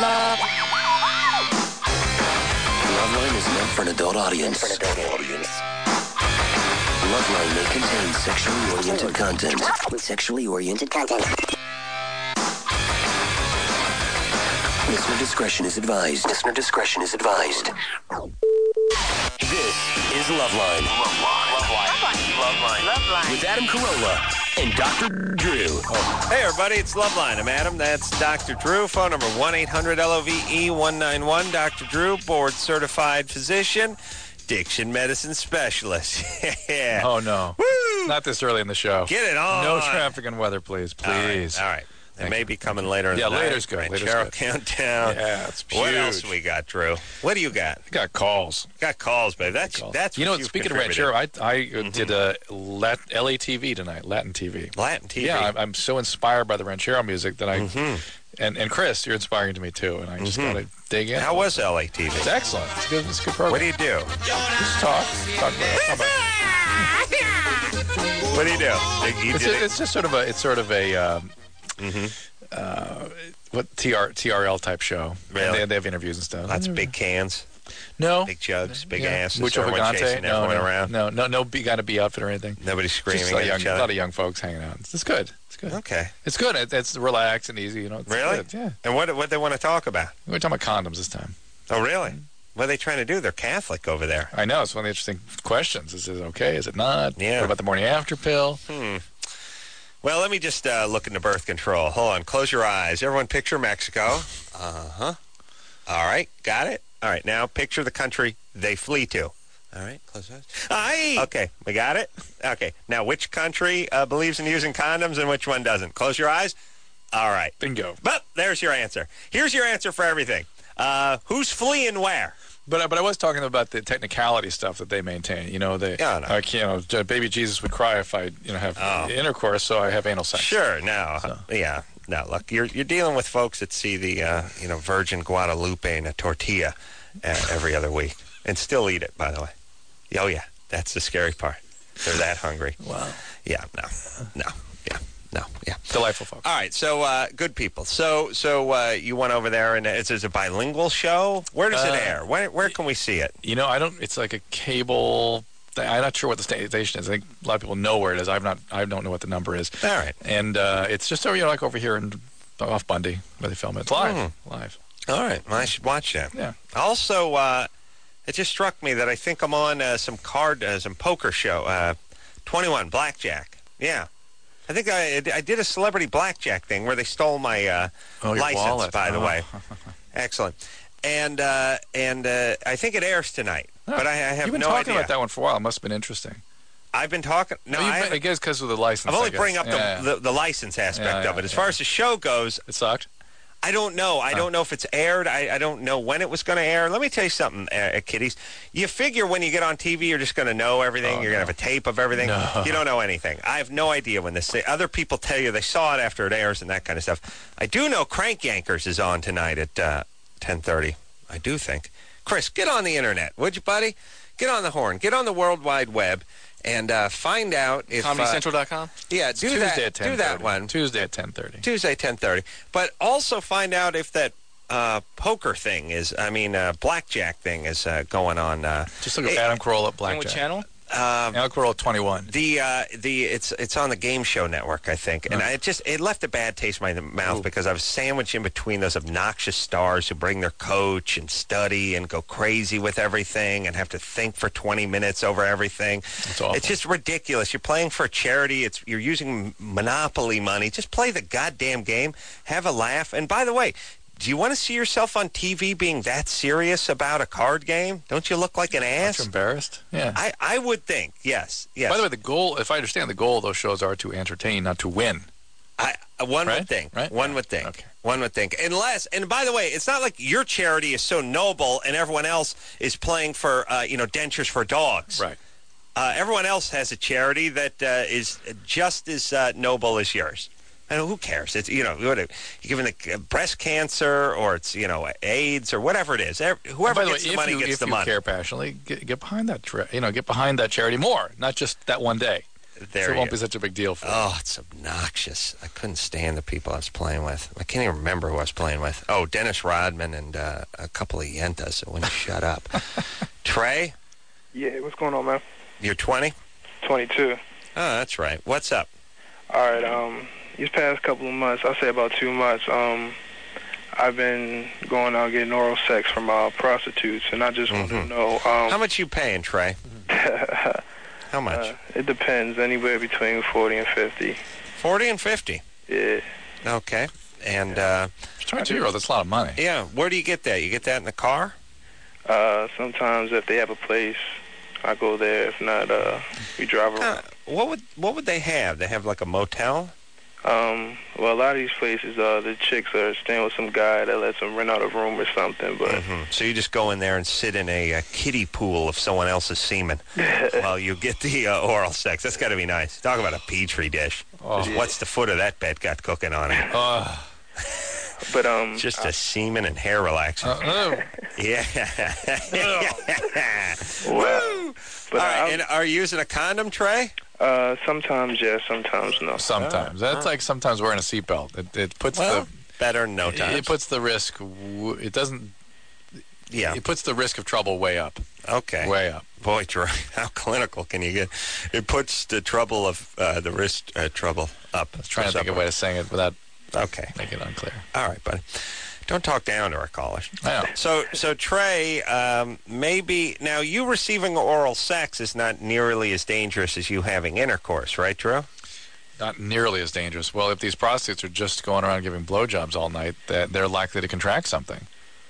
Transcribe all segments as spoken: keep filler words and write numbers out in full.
Love. Loveline is meant for an adult audience. For an adult audience. Loveline may contain sexually oriented content. Sexually oriented content. Listener discretion is advised. Listener discretion is advised. This is Loveline. Loveline. Loveline. Loveline. Loveline. With Adam Carolla and Doctor Drew. Oh. Hey, everybody, it's Loveline. I'm Adam. That's Doctor Drew. Phone number one eight hundred L O V E one nine one. Doctor Drew, board-certified physician, diction medicine specialist. Yeah. Oh, no. Woo! Not this early in the show. Get it on. No traffic and weather, please. Please. All right. All right. It may be coming later in yeah, the night. later's good. Right, Later's Cheryl good. Countdown. Yeah, it's huge. What else we got, Drew? What do you got? I got calls. Got calls, babe. That's calls. that's you know. what Speaking of contributed. Ranchero, I I mm-hmm. did a Lat, L A T V tonight, Latin T V. Latin T V. Yeah, I'm, I'm so inspired by the Ranchero music that I mm-hmm. and and Chris, you're inspiring to me too, and I just mm-hmm. gotta dig in. How was L A T V? It's excellent. It's good. It's a good program. What do you do? Just talk. Talk about it. What do you do? You It's, did a, it? it's just sort of a it's sort of a um, mm-hmm. uh, what T R T R L type show. Really? And they, they have interviews and stuff. Lots of big cans, No. big jugs, big yeah. asses. Mucho everyone Gigante? chasing No, everyone no, around. no, no, no, be, got a B outfit or anything. Nobody screaming Just a lot, at of young, each a other. lot of young folks hanging out. It's good. It's good. Okay. It's good. It, it's relaxed and easy. You know. It's Really? Good. Yeah. And what what they want to talk about? We're talking about condoms this time. Oh, really? What are they trying to do? They're Catholic over there. I know. It's one of the interesting questions. Is it okay? Is it not? Yeah. What about the morning after pill? Hmm. Well, let me just uh, look into birth control. Hold on. Close your eyes. Everyone picture Mexico. Uh-huh. All right. Got it? All right. Now picture the country they flee to. All right. Close your eyes. Aye. Okay. We got it? Okay. Now, which country uh, believes in using condoms and which one doesn't? Close your eyes. All right. Bingo. But there's your answer. Here's your answer for everything. Uh, who's fleeing where? But but I was talking about the technicality stuff that they maintain. You know, they Yeah, I know. like, you know, baby Jesus would cry if I you know have Oh. intercourse, so I have anal sex. Sure. No. So. Yeah. No. Look, you're you're dealing with folks that see the uh, you know Virgin Guadalupe in a tortilla uh, every other week and still eat it. By the way. Oh yeah, that's the scary part. They're that hungry. Wow. Yeah. No. No. Yeah. No. Yeah. Delightful folks. All right. So uh, good people. So so uh, you went over there and it's, it's a bilingual show. Where does it Uh, air? Where where can we see it? You know, I don't. It's like a cable. Thing. I'm not sure what the sta- station is. I think a lot of people know where it is. I've not. I don't know what the number is. All right. And uh, it's just over, you know, like over here in off Bundy where they film it. It's live. Mm. Live. All right. Well, I should watch that. Yeah. Also, uh, it just struck me that I think I'm on uh, some card, uh, some poker show. Uh, twenty-one Blackjack. Yeah. I think I, I did a celebrity blackjack thing where they stole my uh, Oh, your license, wallet. by the Oh. way. Excellent. And uh, and uh, I think it airs tonight, Oh. but I, I have You've been no talking idea. about that one for a while. It must have been interesting. I've been talking. No, Oh, you've I, been- I guess because of the license. I'm only I guess. bringing up the, Yeah, yeah. the the license aspect Yeah, yeah, of it. As yeah. far as the show goes, It sucked. I don't know. I don't know if it's aired. I, I don't know when it was going to air. Let me tell you something, uh, kiddies. You figure when you get on T V, you're just going to know everything. Oh, you're no. going to have a tape of everything. No. You don't know anything. I have no idea when this. Other people tell you they saw it after it airs and that kind of stuff. I do know Crank Yankers is on tonight at uh, ten thirty. I do think. Chris, get on the internet, would you, buddy? Get on the horn. Get on the World Wide Web and uh, find out if Comedy uh, Central dot com? Yeah, do Tuesday that. at ten Do that one. Tuesday at ten thirty. Tuesday, ten thirty. But also find out if that uh, poker thing is, I mean, uh, blackjack thing is uh, going on. Uh, Just look at it- Adam Carolla at On Blackjack. what channel? Um, Adam Carolla twenty-one. the uh, the it's it's on the Game Show Network, I think, and Huh. I it just it left a bad taste in my mouth Ooh. because I was sandwiched in between those obnoxious stars who bring their coach and study and go crazy with everything and have to think for twenty minutes over everything. It's awful. It's just ridiculous. You're playing for a charity. It's you're using monopoly money. Just play the goddamn game. Have a laugh. And by the way, do you want to see yourself on T V being that serious about a card game? Don't you look like an Aren't ass? you embarrassed? Yeah. I, I would think, yes, yes. By the way, the goal, if I understand, the goal of those shows are to entertain, not to win. I, one Right? would think. Right? One would think. Okay. One would think. Unless, and by the way, it's not like your charity is so noble and everyone else is playing for, uh, you know, dentures for dogs. Right. Uh, everyone else has a charity that uh, is just as uh, noble as yours. And who cares? It's, you know, what it- you're giving the uh, breast cancer or it's, you know, AIDS or whatever it is. Ev- Whoever By the way, gets the if money you, gets if the you money. care passionately, get, get behind that, tra- you know, get behind that charity more, not just that one day. there so it won't you- be such a big deal for you. Oh, it's obnoxious. I couldn't stand the people I was playing with. I can't even remember who I was playing with. Oh, Dennis Rodman and uh, a couple of Yentas that wouldn't shut up. Trey, Yeah, what's going on, man? you're twenty? twenty-two. Oh, that's right. What's up? All right, um, these past couple of months, I'll say about two months, um, I've been going out getting oral sex from uh, prostitutes, and I just want to Mhm. know, How um, much you paying, Trey? How much? uh, it depends, anywhere between forty and fifty. forty and fifty. Yeah. Okay. And, uh, twenty-two year old, that's a lot of money. yeah, where do you get that? You get that in the car? Uh, sometimes if they have a place, I go there. If not, uh, we drive around. Uh, what would what would they have? They have like a motel? Um, well, a lot of these places, uh, the chicks are staying with some guy that lets them rent out a room or something, but hmm So you just go in there and sit in a, a kiddie pool of someone else's semen while you get the uh, oral sex. That's got to be nice. Talk about a petri dish. Oh. What's the foot of that bed got cooking on it? Uh, but um, Just a semen and hair relaxer. uh, uh, Yeah. well, but All right, I- and are you using a condom, Trey? uh, sometimes yes, sometimes no. sometimes. That's like sometimes wearing a seatbelt. It, it puts Well, the better than no time. it puts the risk. w- It doesn't. Yeah. It puts the risk of trouble way up. Okay. Way up. Boy, Troy, how clinical can you get? It puts the trouble of uh, the wrist uh, trouble up. I was trying to think of a way to saying it without Okay. making it unclear. All right, buddy. Don't talk down to our callers. I know. So, so Trey, um, maybe now you receiving oral sex is not nearly as dangerous as you having intercourse, right, Drew? Not nearly as dangerous. Well, if these prostitutes are just going around giving blowjobs all night, that they're likely to contract something.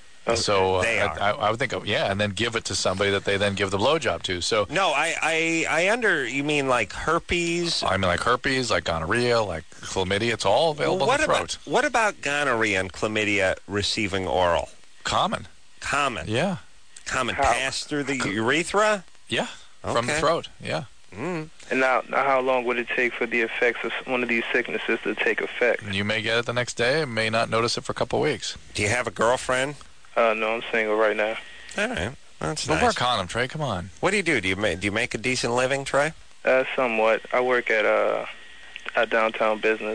So uh, They I, are. I, I would think, of, yeah, and then give it to somebody that they then give the blowjob to. So No, I, I, I under. You mean like herpes? I mean, like herpes, like gonorrhea, like chlamydia, it's all available what in the about throat. what about gonorrhea and chlamydia receiving oral? Common. Common, Yeah. common How? pass through the urethra. Yeah. From the Okay. throat. Yeah. Mm. And now, now, how long would it take for the effects of one of these sicknesses to take effect? You may get it the next day, may not notice it for a couple of weeks. Do you have a girlfriend? Uh, no, I'm single right now. All right, that's But nice. wear a condom, Trey. Come on. What do you do? Do you make do you make a decent living, Trey? Uh, somewhat. I work at uh, a downtown business.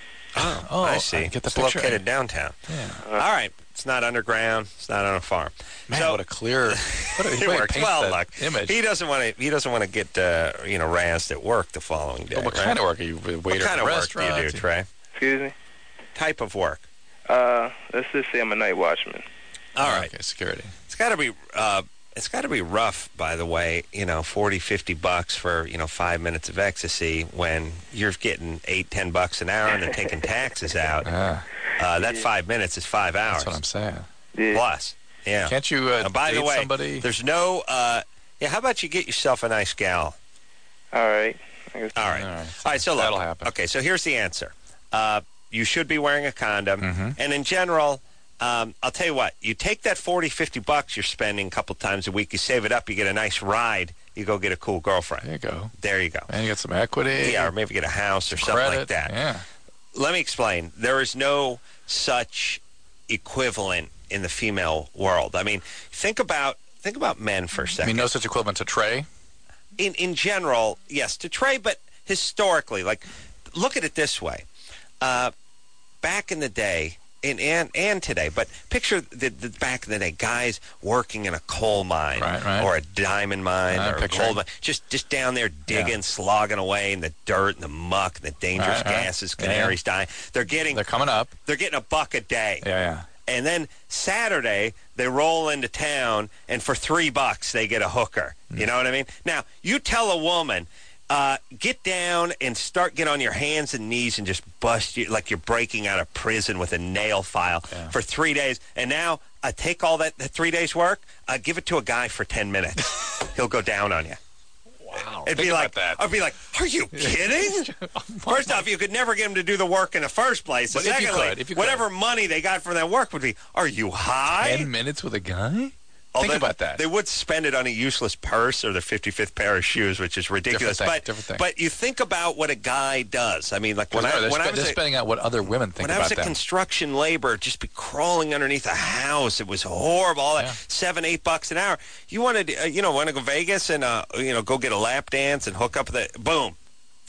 Oh, Oh, I see. I get the it's picture. located downtown. Yeah. All right, it's not underground. It's not on a farm. Man, so what a clear. What a, it way to works paint well. that Look, image. he doesn't want to. He doesn't want to get uh, you know razzed at work the following day. Well, what right? kind of work are you? A What waiter kind at of a work do you do, restaurant? Trey? Excuse me? Type of work. Uh, let's just say I'm a night watchman. All Oh, right. Okay, security. It's got to be. Uh, it's got to be rough, by the way. You know, forty, fifty bucks for you know five minutes of ecstasy when you're getting eight, ten bucks an hour and then taking taxes out. Ah, Uh, that five minutes is five hours that's what I'm saying. Yeah. plus. Yeah. Can't you uh, And by date the way, somebody? there's no. Uh, yeah, how about you get yourself a nice gal? All right. I guess- All right. All All right. right. So look. That'll happen. Okay. So here's the answer. Uh, you should be wearing a condom, Mhm. and in general. Um, I'll tell you what, you take that forty, fifty bucks you're spending a couple times a week, you save it up, you get a nice ride, you go get a cool girlfriend. There you go. There you go. And you get some equity. Yeah, or maybe get a house or something credit. like that. Yeah. Let me explain. There is no such equivalent in the female world. I mean, think about think about men for a I second. mean, no such equivalent to Trey. in in general, yes, to Trey, but historically, like, look at it this way. Uh, back in the day, and, and, and today, but picture the, the back in the day, guys working in a coal mine Right, right. or a diamond mine I'm or a picturing. gold mine, just, just down there digging, Yeah. slogging away in the dirt and the muck and the dangerous Right, right. gases, Yeah, canaries dying. They're getting, They're coming up. they're getting a buck a day. Yeah, yeah. And then Saturday, they roll into town, and for three bucks, they get a hooker. You know what I mean? Now, you tell a woman, uh, get down and start get on your hands and knees and just bust you like you're breaking out of prison with a nail file Yeah. for three days. And now, uh, take all that, that three days' work, uh, give it to a guy for ten minutes. He'll go down on you. Wow. It'd Think be like, about that. I'd be like, are you kidding? First off, you could never get him to do the work in the first place. But if you Secondly, could, if you could. whatever money they got from that work would be, are you high? Ten minutes with a guy? Although Think about that. They would spend it on a useless purse or their fifty-fifth pair of shoes, which is ridiculous. Different thing, but different thing. but you think about what a guy does. I mean, like when Because I they're, when I spe- was they're a, spending out what other women think when I about was a them. construction laborer, just be crawling underneath a house. It was horrible. All that Yeah. seven, eight bucks an hour. You wanted, uh, you know, want to go Vegas and uh, you know, go get a lap dance and hook up with the boom.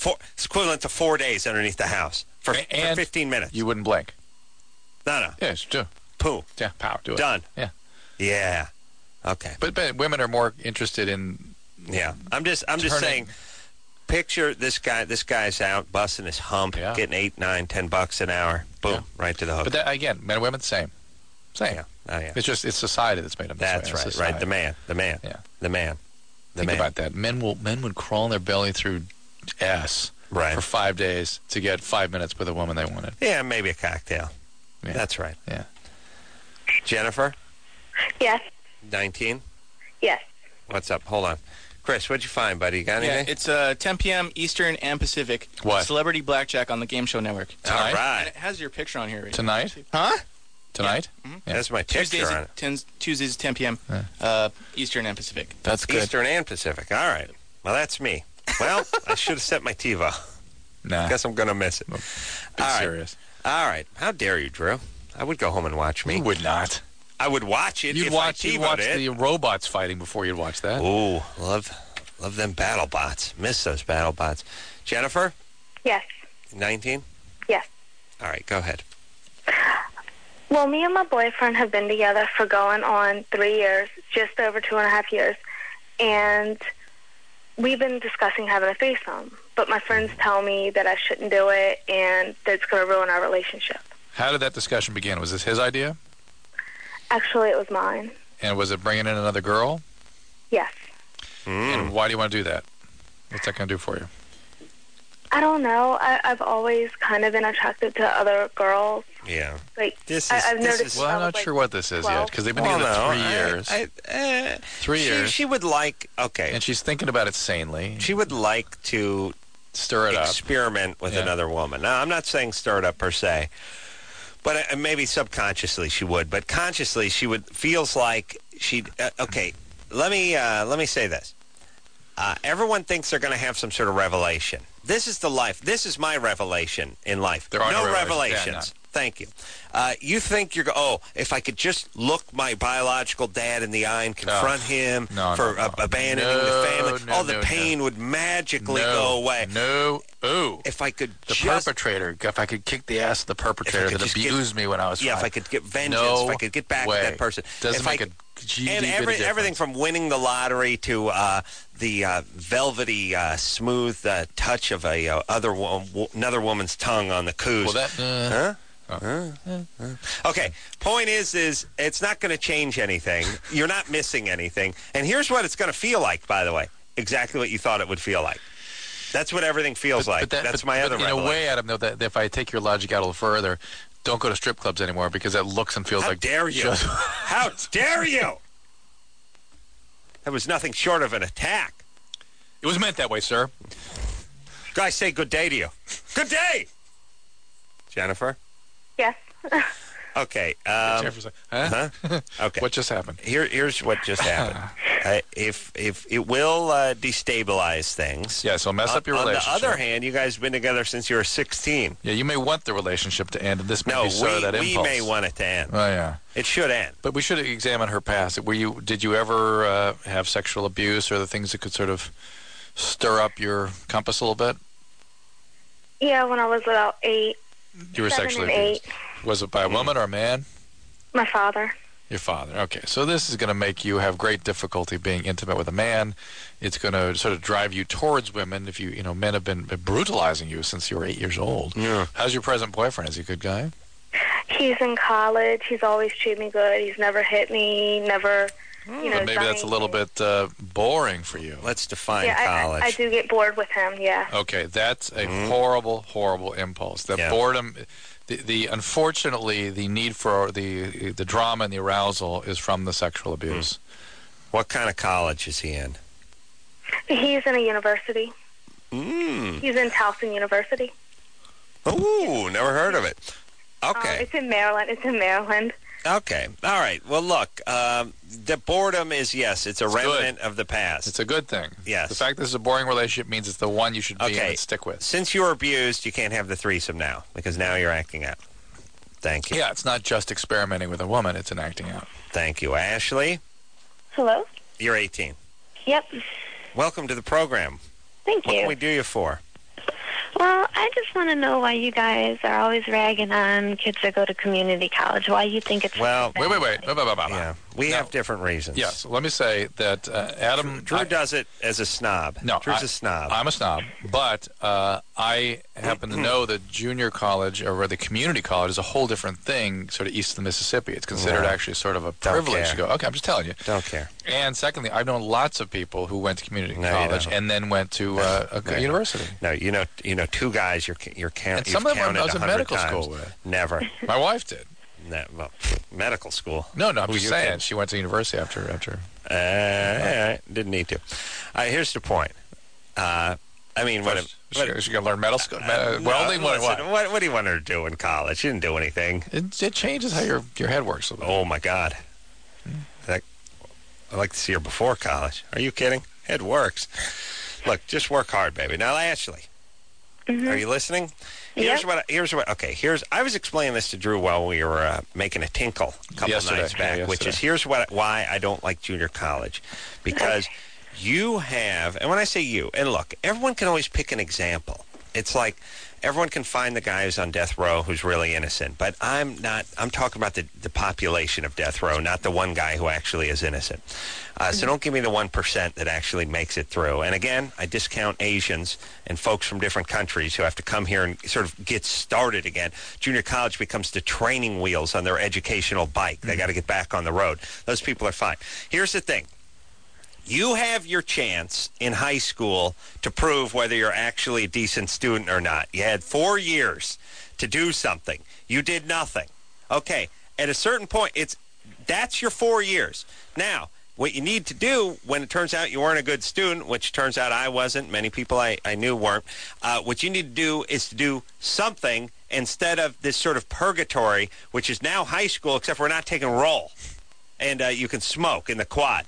Four, it's equivalent to four days underneath the house for, A- for and fifteen minutes. You wouldn't blink. no, no. Yeah, it's do. Poo. Yeah, power. Do it. Done. Yeah. Yeah. Okay. But, but women are more interested in. Yeah. I'm just I'm just Turning. saying, picture this guy. This guy's out busting his hump, Yeah. getting eight, nine, ten bucks an hour. Boom, Yeah. right to the hook. But that, again, men and women, same. Same. yeah. Oh, yeah. It's just it's society that's made them this That's way. It's right. society. Right. The man. The man. Yeah. The man. The Think man. about that. Men will men would crawl on their belly through ass Right. for five days to get five minutes with a woman they wanted. Yeah, maybe a cocktail. Yeah. That's right. Yeah. Jennifer, Yes. nineteen. Yes. What's up? Hold on. Chris, what'd you find, buddy? You got Yeah, anything? it's uh, ten p.m. Eastern and Pacific. What? Celebrity Blackjack on the Game Show Network. All Tonight? And right. it has your picture on here. Right Tonight? Huh? Tonight? Yeah. That's my picture Tuesdays on at it. ten, Tuesdays at ten p.m. Yeah. Uh, Eastern and Pacific. That's good. Eastern and Pacific. All right. Well, that's me. Well, I should have set my TiVo. Nah. Guess I'm going to miss it. Be All right. serious. All right. How dare you, Drew? I would go home and watch me. You would not. I would watch it You'd if watch, I you'd TiVo'd watch it. the robots fighting before you'd watch that. Ooh, love, love them battle bots. Miss those battle bots. Jennifer, Yes. nineteen? Yes. All right, go ahead. Well, me and my boyfriend have been together for going on three years, just over two and a half years, and we've been discussing having a threesome. But my friends tell me that I shouldn't do it and that it's going to ruin our relationship. How did that discussion begin? Was this his idea? Actually, it was mine. And was it bringing in another girl? Yes. Mm. And why do you want to do that? What's that going to do for you? I don't know. I, I've always kind of been attracted to other girls. Yeah. Like, This I, is- I've this noticed. is- Well, I'm I was not like sure what this is yet, twelve. because they've been Well, together no, three I- years. I, uh, Three she, years. She would like, okay, and she's thinking about it sanely. she would like to Stir it up. experiment with Yeah. another woman. Now, I'm not saying stir it up per se, but uh, maybe subconsciously she would. But consciously, she would feels like she'd. Uh, okay, let me uh, let me say this. Uh, everyone thinks they're going to have some sort of revelation. This is the life. This is my revelation in life. There are no no revelations. revelations. Yeah, Thank you. Uh, you think you're, go- oh, if I could just look my biological dad in the eye and confront him No, for no, no. uh, abandoning No, the family, no, all the no, pain would magically go away. No. Ooh. If I could The just perpetrator. If I could kick the ass of the perpetrator could that just get- abused me when I was Yeah, five. if I could get vengeance, No if I could get back way. at that person. Doesn't if make I, a G D and bit of every, difference. everything from winning the lottery to uh, the uh, velvety, uh, smooth uh, touch of a uh, other wo- wo- another woman's tongue on the coos. Well, that. Uh, huh? Oh. Huh? Huh? Okay. Point is, is it's not going to change anything. You're not missing anything. And here's what it's going to feel like. By the way, exactly what you thought it would feel like. That's what everything feels like. that- That's but- my but other in a revelation. way, Adam, though, that if I take your logic out a little further, don't go to strip clubs anymore because that looks and feels How like. dare you? just- How dare you? That was nothing short of an attack. It was meant that way, sir. Guys, say good day to you. Good day, Jennifer. Yes. Okay. Um, Jennifer's like, huh? huh? Okay. What just happened? Here, here's what just happened. uh, if if it will uh, destabilize things. Yeah, so mess on, up your on relationship. the other hand, you guys have been together since you were sixteen. Yeah, you may want the relationship to end, and this may No, be sort of that we, we impulse. may want it to end. Oh yeah, It should end. but we should examine her past. Were you? Did you ever uh, have sexual abuse or the things that could sort of stir up your compass a little bit? Yeah, when I was about eight, You were seven sexually and abused. eight. Was it by a woman or a man? My father. Your father. Okay, so this is going to make you have great difficulty being intimate with a man. It's going to sort of drive you towards women. If you, you know, men have been brutalizing you since you were eight years old. Yeah. How's your present boyfriend? Is he a good guy? He's in college. He's always treated me good. He's never hit me. Never, you know. But maybe done that's a little anything. bit uh, boring for you. Let's define Yeah, I- college. I, I do get bored with him. Yeah. Okay, that's a horrible, horrible impulse. The Yeah. boredom, the, the unfortunately, the need for the the drama and the arousal is from the sexual abuse. What kind of college is he in? He's in a university. Mm. He's in Towson University. Ooh, never heard of it. Um, Okay. it's in Maryland. It's in Maryland. Okay. All right. Well, look, um, the boredom is, yes, it's a It's good. remnant of the past. It's a good thing. Yes. The fact this is a boring relationship means it's the one you should be in Okay. and stick with. Since you were abused, you can't have the threesome now because now you're acting out. Thank you. Yeah, it's not just experimenting with a woman; it's an acting out. Thank you. Ashley, Hello? you're eighteen. Yep. Welcome to the program. Thank What you. can we do you for? Well, I just want to know why you guys are always ragging on kids that go to community college. Why you think it's Well, Wait, wait, wait. Wait, wait, wait, wait. Yeah, we No. have different reasons. Yes, so let me say that uh, Adam... Drew I- does it as a snob. No, Drew's I- a snob. I'm a snob, but uh, I happen to know that junior college, or the community college, is a whole different thing, sort of east of the Mississippi. It's considered Yeah. actually sort of a Don't privilege care. to go. Okay, I'm just telling you. Don't care. And secondly, I've known lots of people who went to community No, you college don't. and then went to uh, a No, you university. No, you know, you know, two guys you're you're count. And some you've of them I counted was in a hundred medical times. school with. Never. My wife did. Ne- well, medical school. No, no, I'm Who just you saying. kidding? She went to university after after. Uh, all right, didn't need to. Uh, here's the point. Uh, I mean, what? First, what she, she got to learn medical school, uh, me- welding. no, What, listen, what? what? What do you want her to do in college? She didn't do anything. It, it changes how your your head works a little bit. Oh my God. That, I'd like to see her before college. Are you kidding? It works. Look, just work hard, baby. Now, Ashley, Mhm. are you listening? Here's Yep. what. I- Here's what. Okay. Here's. I was explaining this to Drew while we were uh, making a tinkle a couple Yesterday, nights back, yeah, which is yesterday. here's what why I don't like junior college, because you have, and when I say you, and look, everyone can always pick an example. It's like everyone can find the guy who's on death row who's really innocent, but I'm not. I'm talking about the, the population of death row, not the one guy who actually is innocent. Uh, so don't give me the one percent that actually makes it through. And again, I discount Asians and folks from different countries who have to come here and sort of get started again. Junior college becomes the training wheels on their educational bike. They got to get back on the road. Those people are fine. Here's the thing. You have your chance in high school to prove whether you're actually a decent student or not. You had four years to do something. You did nothing. Okay, at a certain point, it's that's your four years. Now, what you need to do when it turns out you weren't a good student, which turns out I wasn't, many people I, I knew weren't, uh, what you need to do is to do something instead of this sort of purgatory, which is now high school, except we're not taking roll. And uh, you can smoke in the quad.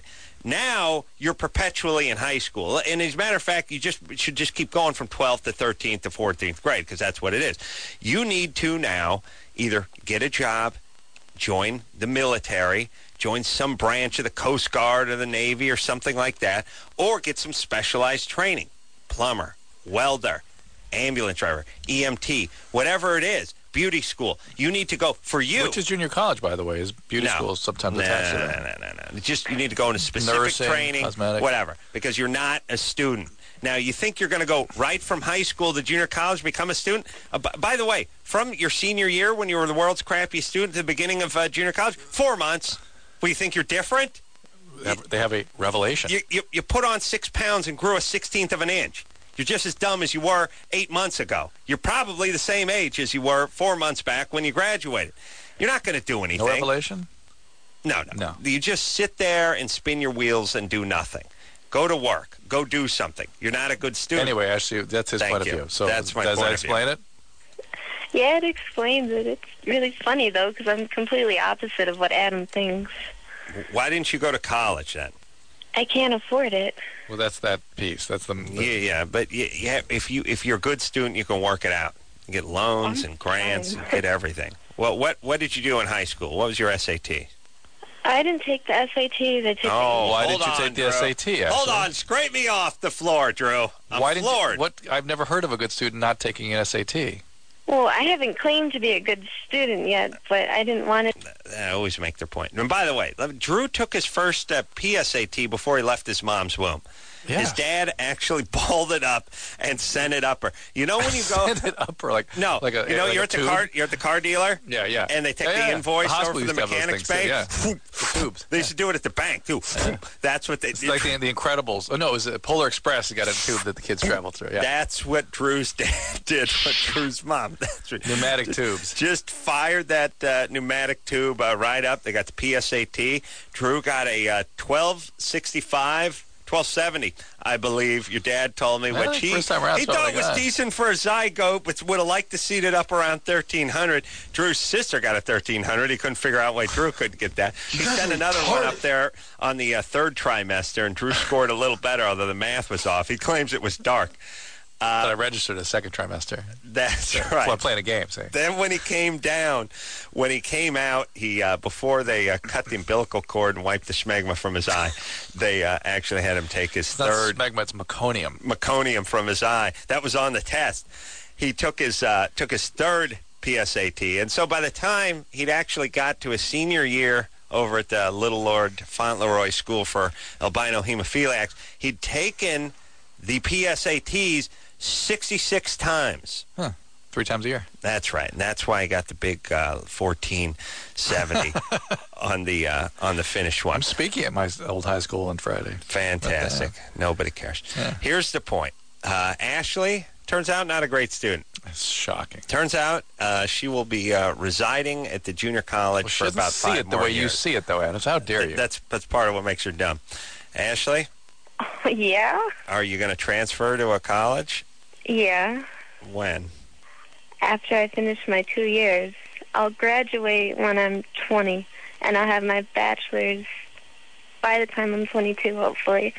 Now you're perpetually in high school. And as a matter of fact, you just should just keep going from twelfth to thirteenth to fourteenth grade, because that's what it is. You need to now either get a job, join the military, join some branch of the Coast Guard or the Navy or something like that, or get some specialized training. Plumber, welder, ambulance driver, E M T, whatever it is. Beauty school. You need to go for you. Which is junior college, by the way, is beauty No. school sometimes no, attached no, to no, that. no, no, no. Just you need to go into specific Nursing, training, cosmetics. whatever, because you're not a student. Now, you think you're going to go right from high school to junior college and become a student? Uh, b- by the way, from your senior year when you were the world's crappiest student to the beginning of uh, junior college, four months. Well, you think you're different? They have, they have a revelation. You, you, you put on six pounds and grew a sixteenth of an inch. You're just as dumb as you were eight months ago. You're probably the same age as you were four months back when you graduated. You're not going to do anything. No revelation? No, no, No. You just sit there and spin your wheels and do nothing. Go to work. Go do something. You're not a good student. Anyway, actually, that's his Thank point you. of view. So That's my does point that of view. explain it? Yeah, it explains it. It's really funny, though, because I'm completely opposite of what Adam thinks. Why didn't you go to college then? I can't afford it. Well, that's that piece. That's the... the Yeah, yeah, but yeah, yeah, if you if you're a good student, you can work it out. You get loans and grants and get everything. Well, what what did you do in high school? What was your S A T? I didn't take the S A Ts. I took Oh, Why hold did you on, take the Drew. S A T, Hold Ashley? on, scrape me off the floor, Drew. I'm Why didn't floored. you... What? I've never heard of a good student not taking an S A T. Well, I haven't claimed to be a good student yet, but I didn't want to. They always make their point. And by the way, Drew took his first uh, P S A T before he left his mom's womb. Yeah. His dad actually balled it up and sent it up her. You know when you go... Send it up or like... No, like a, you know like you're a at the tube? car. You're at the car dealer. Yeah, yeah. And they take Yeah, the yeah. invoice The over hospital for the used to have those mechanics things, bay. too, yeah. The tubes. They used to do it at the bank too. That's what they It's did. like the, the Incredibles. Oh, no, it was uh, Polar Express. You got a tube that the kids travel through. Yeah. That's what Drew's dad did. What Drew's mom. That's what, Pneumatic tubes. Just fired that uh, pneumatic tube uh, right up. They got the P S A T. Drew got a uh, twelve sixty-five. twelve seventy, I believe. Your dad told me, Well, which he, first time around, he it's about thought like it was that. decent for a zygote, but would have liked to see it up around thirteen hundred. Drew's sister got a thirteen hundred. He couldn't figure out why Drew couldn't get that. He sent another one up there on the uh, third trimester, and Drew scored a little better, although the math was off. He claims it was dark. But I registered a second trimester. That's Well, right. I'm playing a game, see. Then when he came down, when he came out, he uh, before they uh, cut the umbilical cord and wiped the smegma from his eye, they uh, actually had him take his It's not third smegma, it's meconium. meconium from his eye. That was on the test. He took his uh, took his third P S A T, and so by the time he'd actually got to his senior year over at the Little Lord Fauntleroy School for Albino Hemophiliacs, he'd taken the P S A Ts sixty-six times. Huh. Three times a year. That's right, and that's why he got the big uh, fourteen seventy on the uh, on the finish one. I'm speaking at my old high school on Friday. Fantastic. Nobody cares. Yeah. Here's the point. Uh, Ashley, turns out, not a great student. It's shocking. Turns out uh, she will be uh, residing at the junior college Well, for she doesn't about see five it the more way you years. see it, though, Adams. How dare you? That's that's part of what makes her dumb. Ashley, Yeah? are you going to transfer to a college? Yeah. When? After I finish my two years, I'll graduate when I'm twenty, and I'll have my bachelor's by the time I'm twenty-two, hopefully.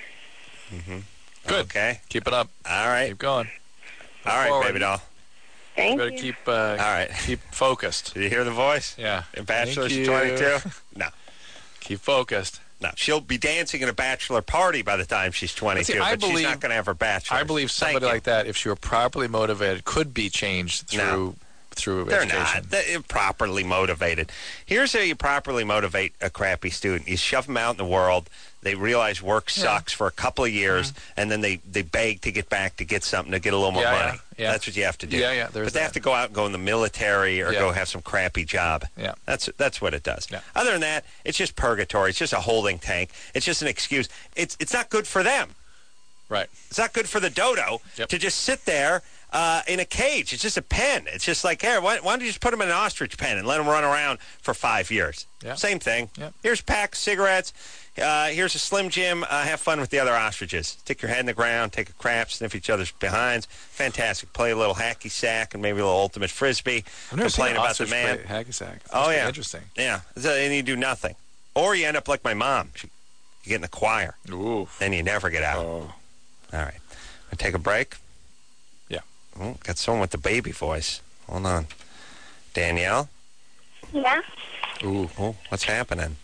Mm-hmm. Good. Okay. Keep it up. All right. Keep going. Look All right, forward. baby doll. Thank You better you. keep uh, All right. keep focused. Did you hear the voice? Yeah. A bachelor's Thank at you. twenty-two? No. Keep focused. No. She'll be dancing at a bachelor party by the time she's twenty-two, See, I but she's believe- not going to have her bachelor's. I believe Thank somebody you. like that, if she were properly motivated, could be changed through No. through They're education. not. They're properly motivated. Here's how you properly motivate a crappy student. You shove them out in the world. They realize work sucks for a couple of years, and then they, they beg to get back to get something to get a little more Yeah, yeah, money. yeah. That's what you have to do. Yeah, yeah, there's But they have that. to go out and go in the military or Yeah. go have some crappy job. Yeah. That's that's what it does. Yeah. Other than that, it's just purgatory. It's just a holding tank. It's just an excuse. It's it's not good for them. Right. It's not good for the dodo Yep. to just sit there uh, in a cage. It's just a pen. It's just like, here, why, why don't you just put him in an ostrich pen and let him run around for five years? Yeah. Same thing. Yep. Here's a pack of cigarettes. Uh, here's a Slim Jim. Uh, have fun with the other ostriches. Stick your head in the ground, take a crap, sniff each other's behinds. Fantastic. Play a little hacky sack and maybe a little ultimate frisbee. I've never Complain seen an about the ostrich man. play hacky sack. Oh, Must be yeah. Interesting. Yeah. So- And you do nothing. Or you end up like my mom. She, you get in the choir. Ooh. Then you never get out. Oh. All right. Want to take a break? Yeah. Oh, got someone with the baby voice. Hold on. Danielle? Yeah? Ooh. Oh, what's happening?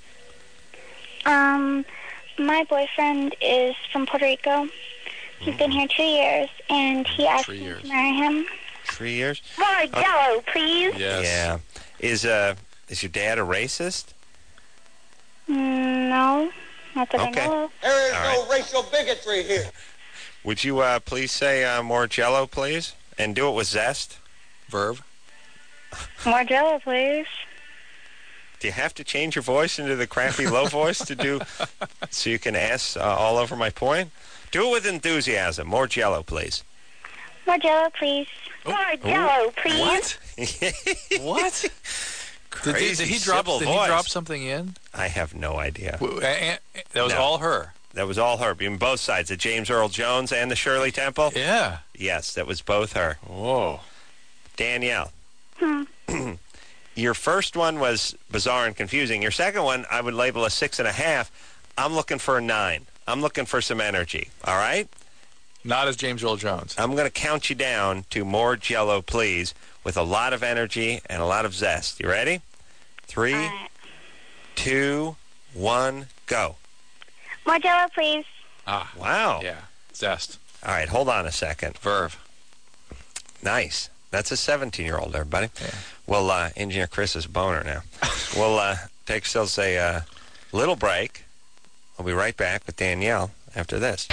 Um, my boyfriend is from Puerto Rico. He's been here two years, and he asked Three me years. to marry him. Three years? More Jello, please. Yes. Yeah. Is uh is your dad a racist? Mm, no, not that Okay. I know of. There is All no racial bigotry here. Would you uh please say uh, more Jello, please, and do it with zest? Verve. More Jello, please. Do you have to change your voice into the crappy low voice to do so you can S uh, all over my point? Do it with enthusiasm. More Jello, please. More Jello, please. More Jello, please. What? What? Did, Crazy did, did he drop? civil Did voice. he drop something in? I have no idea. W- a- a- That was No. all her. That was all her. Being both sides, the James Earl Jones and the Shirley Temple. Yeah. Yes, that was both her. Whoa. Danielle. Hmm. Your first one was bizarre and confusing. Your second one, I would label a six and a half. I'm looking for a nine. I'm looking for some energy. All right? Not as James Earl Jones. I'm going to count you down to more Jello, please, with a lot of energy and a lot of zest. You ready? Three, All right. two, one, go. More Jello, please. Ah. Wow. Yeah. Zest. All right, hold on a second. Verve. Nice. That's a seventeen-year-old, everybody. Yeah. Well, uh, Engineer Chris is a boner now. We'll uh, take ourselves a uh, little break. We'll be right back with Danielle after this.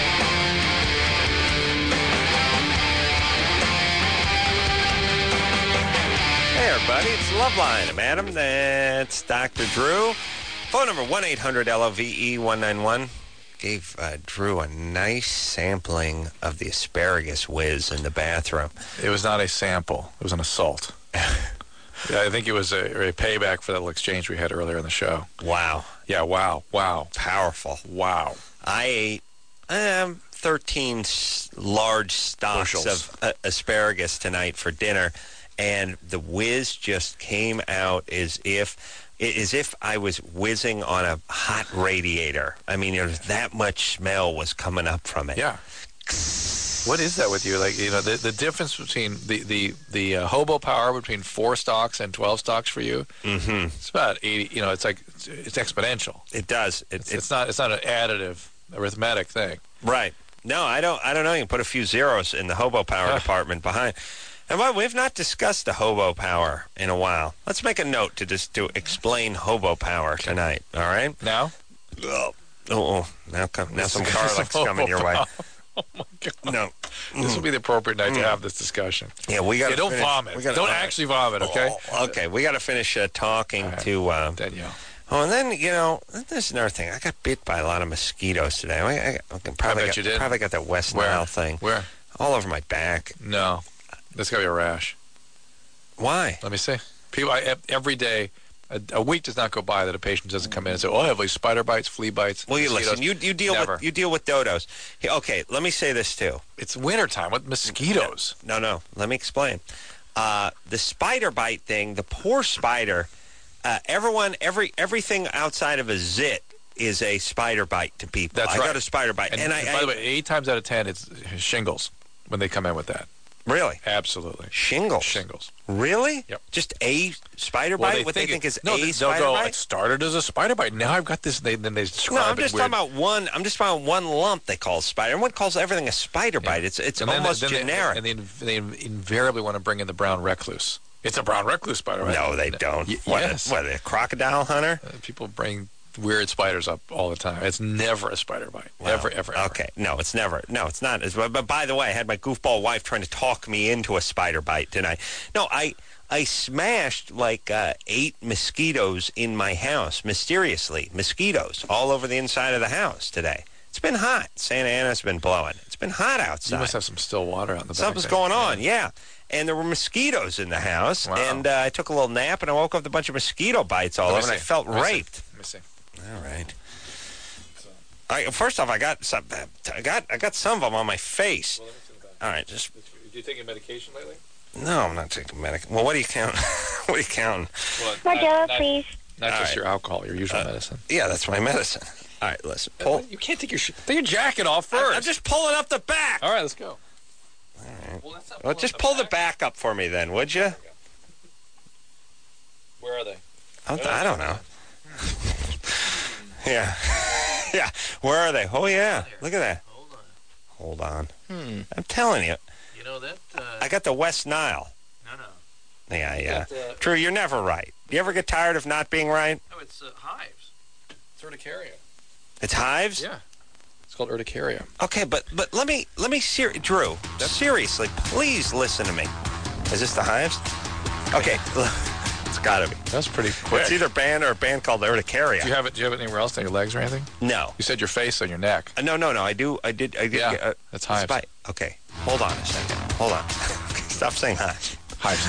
Hey, everybody. It's Loveline. I'm Adam. That's Doctor Drew. Phone number one eight hundred L O V E one nine one. Gave uh, Drew a nice sampling of the asparagus whiz in the bathroom. It was not a sample. It was an assault. Yeah, I think it was a, a payback for that little exchange we had earlier in the show. Wow. Yeah, wow, wow, Powerful. wow. I ate um, thirteen s- large stalks Bushels. of uh, asparagus tonight for dinner, and the whiz just came out as if as if I was whizzing on a hot radiator. I mean, there's that much smell was coming up from it. Yeah. What is that with you? Like, you know, the, the difference between the the the uh, hobo power between four stocks and twelve stocks for you. Mm-hmm. It's about eighty. You know, it's like it's, it's exponential. It does. It, It's, it, it's not. It's not an additive arithmetic thing. right. No, I don't. I don't know. You can put a few zeros in the hobo power Huh. department behind. And well, we've not discussed the hobo power in a while. Let's make a note to just to explain hobo power tonight. All right. Now, Oh, oh, now come now some This is garlic's hobo coming your way. power. Oh my God. No. This will be the appropriate night to have this discussion. Yeah, we got. Yeah, don't vomit. We gotta, Don't all right. actually vomit, okay? Oh, okay, we got to finish uh, talking All right. to. Uh, Danielle. oh, and then you know, there's another thing. I got bit by a lot of mosquitoes today. I, I, I can probably bet got, you did. Probably got that West Where? Nile thing Where? all over my back. No. There's got to be a rash. Why? Let me see. People, I, every day, a, a week does not go by that a patient doesn't come in and say, "Oh, I have like spider bites, flea bites." Well, you mosquitoes." listen. You you deal Never. with you deal with dodos. Hey, okay, let me say this too. It's wintertime. What mosquitoes? No, no. Let me explain. Uh, the spider bite thing. The poor spider. Uh, everyone, every everything outside of a zit is a spider bite to people. That's I right. got a spider bite, And, and, I, and by I the way, eight times out of ten, it's shingles when they come in with that. really Absolutely. shingles. Shingles. Really? Yep. Just a spider Well, bite? What they think it- is no, a they- spider they'll go, bite? It started as a spider bite. Now I've got this. They, then they describe No, I'm it just weird. talking about one. I'm just talking about one lump they call spider. Everyone calls everything a spider bite. It's it's And then- almost then they- generic. and they, they invariably want to bring in the brown recluse. It's a brown recluse spider, right? no, they don't. Y- what, yes. what, a crocodile hunter? Uh, people bring weird spiders up all the time. It's never a spider bite. Ever, ever, ever. Okay, no, it's never. No, it's not. It's, but by the way, I had my goofball wife trying to talk me into a spider bite, didn't I? No, I I smashed like uh, eight mosquitoes in my house, mysteriously. Mosquitoes all over the inside of the house today. It's been hot. Santa Ana's been blowing. It's been hot outside. You must have some still water out in the back. Something's there. going on, yeah. And there were mosquitoes in the house, Wow. and uh, I took a little nap, and I woke up with a bunch of mosquito bites all Let me over, and I see. felt Let me see. raped. Let me see. All right. I, first off, I got some. I got I got some of them on my face. All right, just Are you taking medication lately? no, I'm not taking medic. Well, what do you count? what do you count? Well, Margella, please. Not All just right. your alcohol, your usual Uh, medicine. Yeah, that's my medicine. All right, listen. Pull. You can't take your sh- take your jacket off I'm, first. I'm just pulling up the back. All right, let's go. Well, just pull the back up for me, then, would you? Where are they? I don't, I don't know. yeah, yeah. Where are they? Oh yeah, look at that. Hold on. Hmm. I'm telling you, You know that? Uh, I got the West Nile. no, no. Yeah, yeah. But, uh, Drew, you're never right. You ever get tired of not being right? No, it's uh, hives. It's urticaria. It's hives. Yeah. It's called urticaria. Okay, but but let me let me ser- Drew. Seriously, please listen to me. Is this the hives? Okay, it's got to be. That's pretty quick. It's either a band or a band called Urticaria. Do you have it? Do you have it anywhere else on your legs or anything? No. You said your face on your neck. Uh, no, no, no. I do. I did. I did. Yeah, uh, that's hives. spite. Okay, hold on a second. Hold on. Stop saying hives. Hives.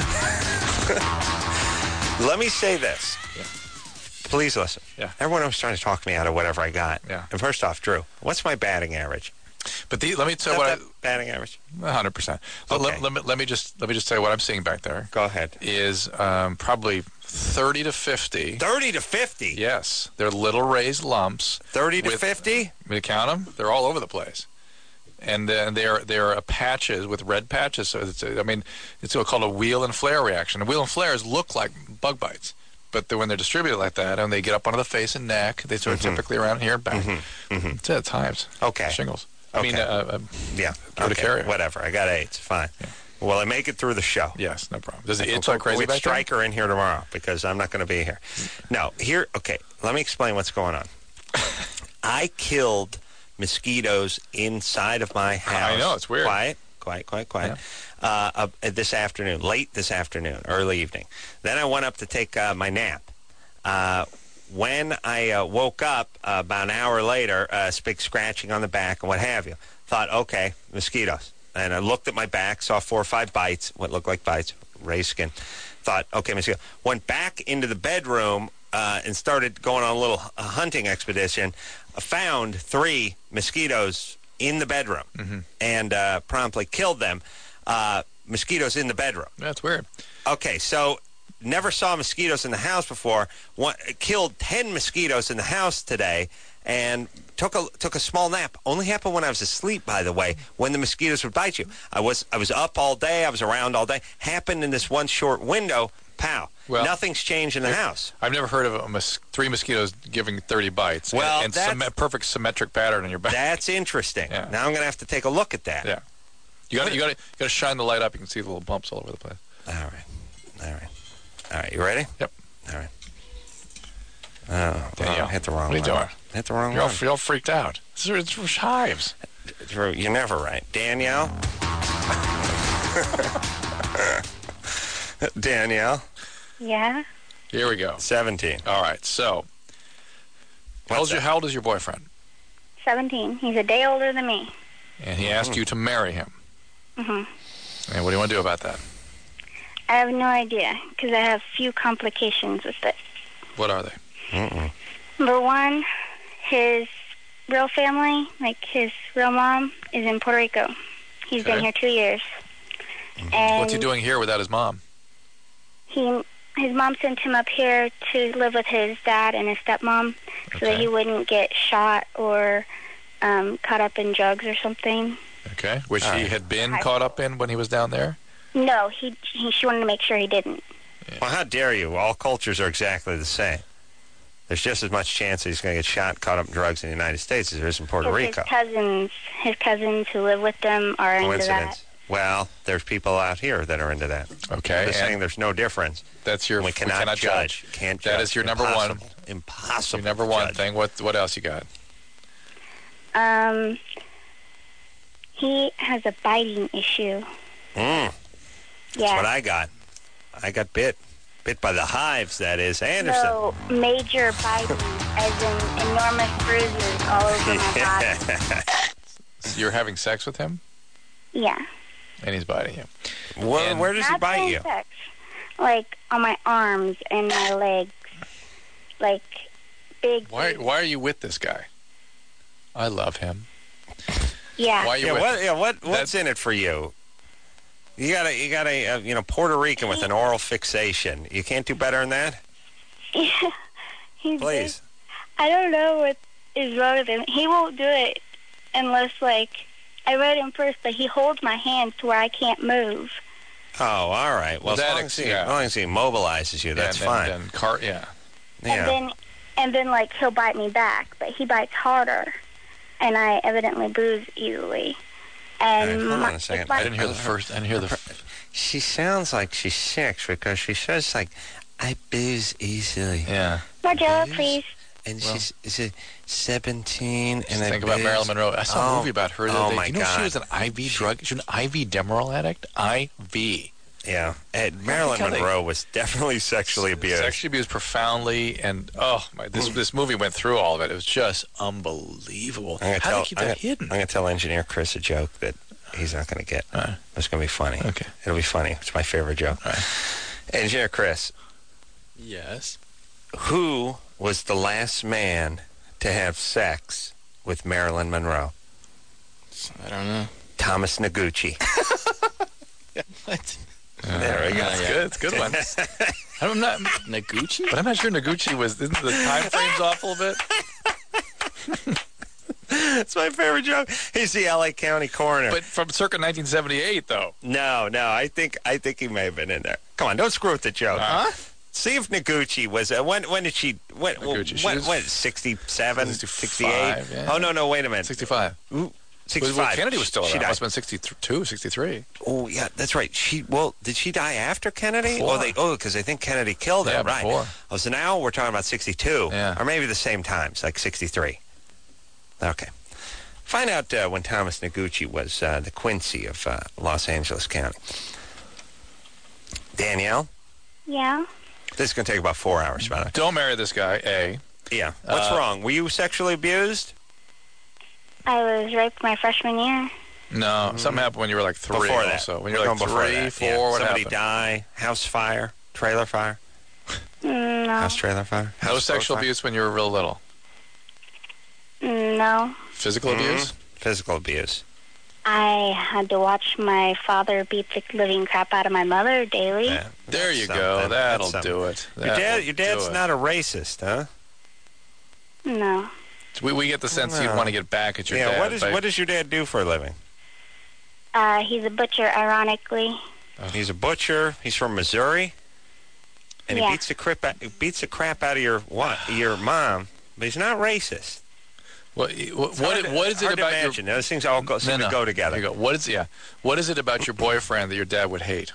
Let me say this. Yeah. Please listen. Yeah. Everyone was trying to talk me out of whatever I got. Yeah. And first off, Drew, what's my batting average? But the, let me tell Is you that what that batting average? I. one hundred percent. Let, Okay. let, let, me, let me just let me just tell you what I'm seeing back there Go ahead. is um, probably thirty to fifty. thirty to fifty. Yes, they're little raised lumps. thirty to with- fifty? We count them. They're all over the place, and then they're they're patches with red patches. So it's a, I mean, it's called a wheel and flare reaction. And wheel and flares look like bug bites, but they're, when they're distributed like that, and they get up onto the face and neck, they sort of typically around here and back. It's it. It's hives. Okay. Shingles. I mean, Okay. uh, uh, Yeah. Urticaria. Okay. Whatever. I got AIDS. Fine. Will I make it through the show? yes, no problem. Does it itch We'll- like crazy we'll back there? Stryker in here tomorrow because I'm not going to be here. No, here. Okay, let me explain what's going on. I killed mosquitoes inside of my house. I know, it's weird. Quiet, quiet, quiet, quiet. Uh, uh, this afternoon, late this afternoon, early evening. Then I went up to take uh, my nap. Uh, when I uh, woke up uh, about an hour later, uh, big scratching on the back and what have you. Thought, okay, mosquitoes. And I looked at my back, saw four or five bites, what looked like bites, raised skin. Thought, okay, mosquito. Went back into the bedroom uh, and started going on a little uh, hunting expedition. I found three mosquitoes in the bedroom and uh, promptly killed them. Uh, mosquitoes in the bedroom. That's weird. Okay, so never saw mosquitoes in the house before. One, killed ten mosquitoes in the house today, and took a took a small nap. Only happened when I was asleep, by the way, when the mosquitoes would bite you. I was I was up all day. I was around all day. Happened in this one short window. Pow. Well, nothing's changed in the house. I've never heard of a mos- three mosquitoes giving thirty bites. Well, and, and that's- sym- perfect symmetric pattern in your back. That's interesting. Yeah. Now I'm going to have to take a look at that. Yeah. You got to you got to you got to shine the light up. You can see the little bumps all over the place. All right. All right. All right. You ready? Yep. All right. Oh, Danielle, oh, hit the wrong what are you one. doing? Hit the wrong You're all, one. you're all freaked out. It's, it's hives. Drew, you're never right. Danielle? Danielle? Yeah. Here we go. seventeen. All right. So, how old's that? your, how old is your boyfriend? seventeen. He's a day older than me. And he asked you to marry him. hmm And what do you want to do about that? I have no idea, because I have few complications with it. What are they? Mm-mm. Number one, his real family, like his real mom, is in Puerto Rico. He's Okay. been here two years. And What's he doing here without his mom? He, his mom sent him up here to live with his dad and his stepmom so Okay. that he wouldn't get shot or um, caught up in drugs or something. Okay. Which All he right. had been I- caught up in when he was down there? No, he, he she wanted to make sure he didn't. Well, how dare you? All cultures are exactly the same. There's just as much chance that he's going to get shot, caught up in drugs in the United States as there is in Puerto His Rico. cousins, his cousins who live with them are into Coincidence. that. Well, there's people out here that are into that. Okay. They're and saying there's no difference. that's your We cannot, judge. judge. Can't That judge. is your number one- Impossible. Impossible. Your number to one judge. thing. What what else you got? Um, he has a biting issue. Mm, Yeah. That's what I got. I got bit. Bit by the hives, that is. Anderson. So major biting, as in enormous bruises all over my body. So you're having sex with him, Yeah. and he's biting you. Where, And- where does he Not bite during you? sex. Like on my arms and my legs. Like big. Why why are you with this guy? I love him. Yeah. Why are you Yeah, with what, him? yeah, what, what's That's- in it for you? You got a, you got a, uh, you know, Puerto Rican with an oral fixation. You can't do better than that? Yeah. He's Please. I don't know what is wrong with him. He won't do it unless, like, I read him first, but he holds my hands to where I can't move. Oh, all right. Well, Well, as, that long ex- as he, yeah. as long as he immobilizes you, that's and, fine. And, and car, yeah. yeah. And then, and then, like, he'll bite me back, but he bites harder, and I evidently bruise easily. And All right, hold my, on a second. it's my- I didn't hear the first. I didn't hear the. f- She sounds like she's six because she says, like, I booze easily. Yeah. Margella, Booze? please. And Well- she's is it seventeen Just and I think about booze? Marilyn Monroe. I saw a Oh, movie about her the oh other day. my you know God. she was an I V drug. She was an I V Demerol addict. I V. Yeah. And Marilyn how they- Monroe was definitely sexually abused. Sexually abused profoundly, and oh my! This this movie went through all of it. It was just unbelievable. I'm gonna How tell, do they keep I'm that gonna, hidden? I'm gonna tell engineer Chris a joke that he's not gonna get. All right. It's gonna be funny. Okay. It'll be funny. It's my favorite joke. All right. Engineer Chris, Yes. who was the last man to have sex with Marilyn Monroe? I don't know. Thomas Noguchi. What? There we go. Uh, It's yeah. good. It's a good one. I'm not, Noguchi? but I'm not sure Noguchi was. Isn't the time frames off a little bit? It's my favorite joke. He's the L A County coroner. But from circa nineteen seventy-eight, though. no, no, I think I think he may have been in there. Come on, don't screw with the joke. Huh? See if Noguchi was. Uh, when when did she? When? Noguchi, she when, was when? sixty-seven, sixty-five, sixty-eight? yeah. Oh no, no, wait a minute. sixty-five. Ooh, Well, sixty-five. Kennedy was still She around. died. Must have been sixty-two, sixty-three. Oh yeah, that's right. She well, did she die after Kennedy? Before. Oh, they oh, because I think Kennedy killed her. Yeah, right. before. Oh, so now we're talking about sixty-two, Yeah. or maybe the same times, like sixty-three. Okay. Find out uh, when Thomas Noguchi was uh, the Quincy of uh, Los Angeles County. Danielle, Yeah. this is going to take about four hours, by the way. Don't marry this guy, A. Yeah. What's Uh, wrong? Were you sexually abused? I was raped my freshman year. No, something happened when you were like three Before that. also. When We're you were like going before three, that. four, Yeah. what Somebody happened? die, house fire, trailer fire, Mm, No. house trailer fire. No house sexual fire? abuse when you were real little. Mm, No. Physical Mhm. abuse? Physical abuse. I had to watch my father beat the living crap out of my mother daily. Yeah, There that's you something. go. That'll That's something. do it. Your That'll dad, your dad's do it. not a racist, huh? No. We, we get the sense you'd No. want to get back at your yeah. dad. What is by- what does your dad do for a living? Uh, he's a butcher, ironically. He's a butcher. He's from Missouri, and he Yeah. beats the crap out, beats the crap out of your what your mom. But he's not racist. What, what, It's what, hard to- what is it hard to about your... imagine. Those things all go, seem to go together. There you go. What is, yeah. What is it about your boyfriend that your dad would hate?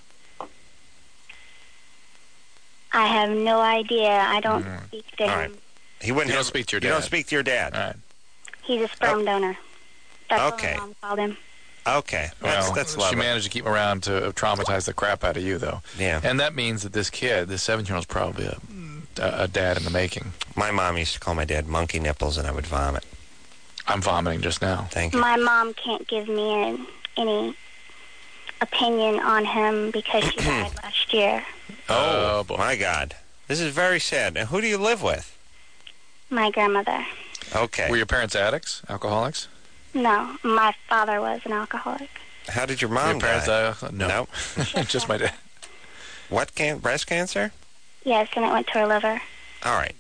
I have no idea. I don't Mm. speak to All him. right. He wouldn't You don't have- speak to your You don't dad. speak to your dad. All right. He's a sperm donor. That's Okay. what my mom called him. Okay, that's Well, that's she lovely. managed to keep him around to traumatize the crap out of you, though. Yeah. And that means that this kid, this seven-year-old's probably a, a, a dad in the making. My mom used to call my dad monkey nipples, and I would vomit. I'm vomiting just now. Thank you. My mom can't give me an, any opinion on him because she died last year. Oh, Oh, boy. my God. This is very sad. Now, who do you live with? My grandmother. Okay. Were your parents addicts, alcoholics? No, my father was an alcoholic. How did your Were mom your parents die? die? No. Nope. just my dad. What can breast cancer? Yes, and it went to her liver. All right.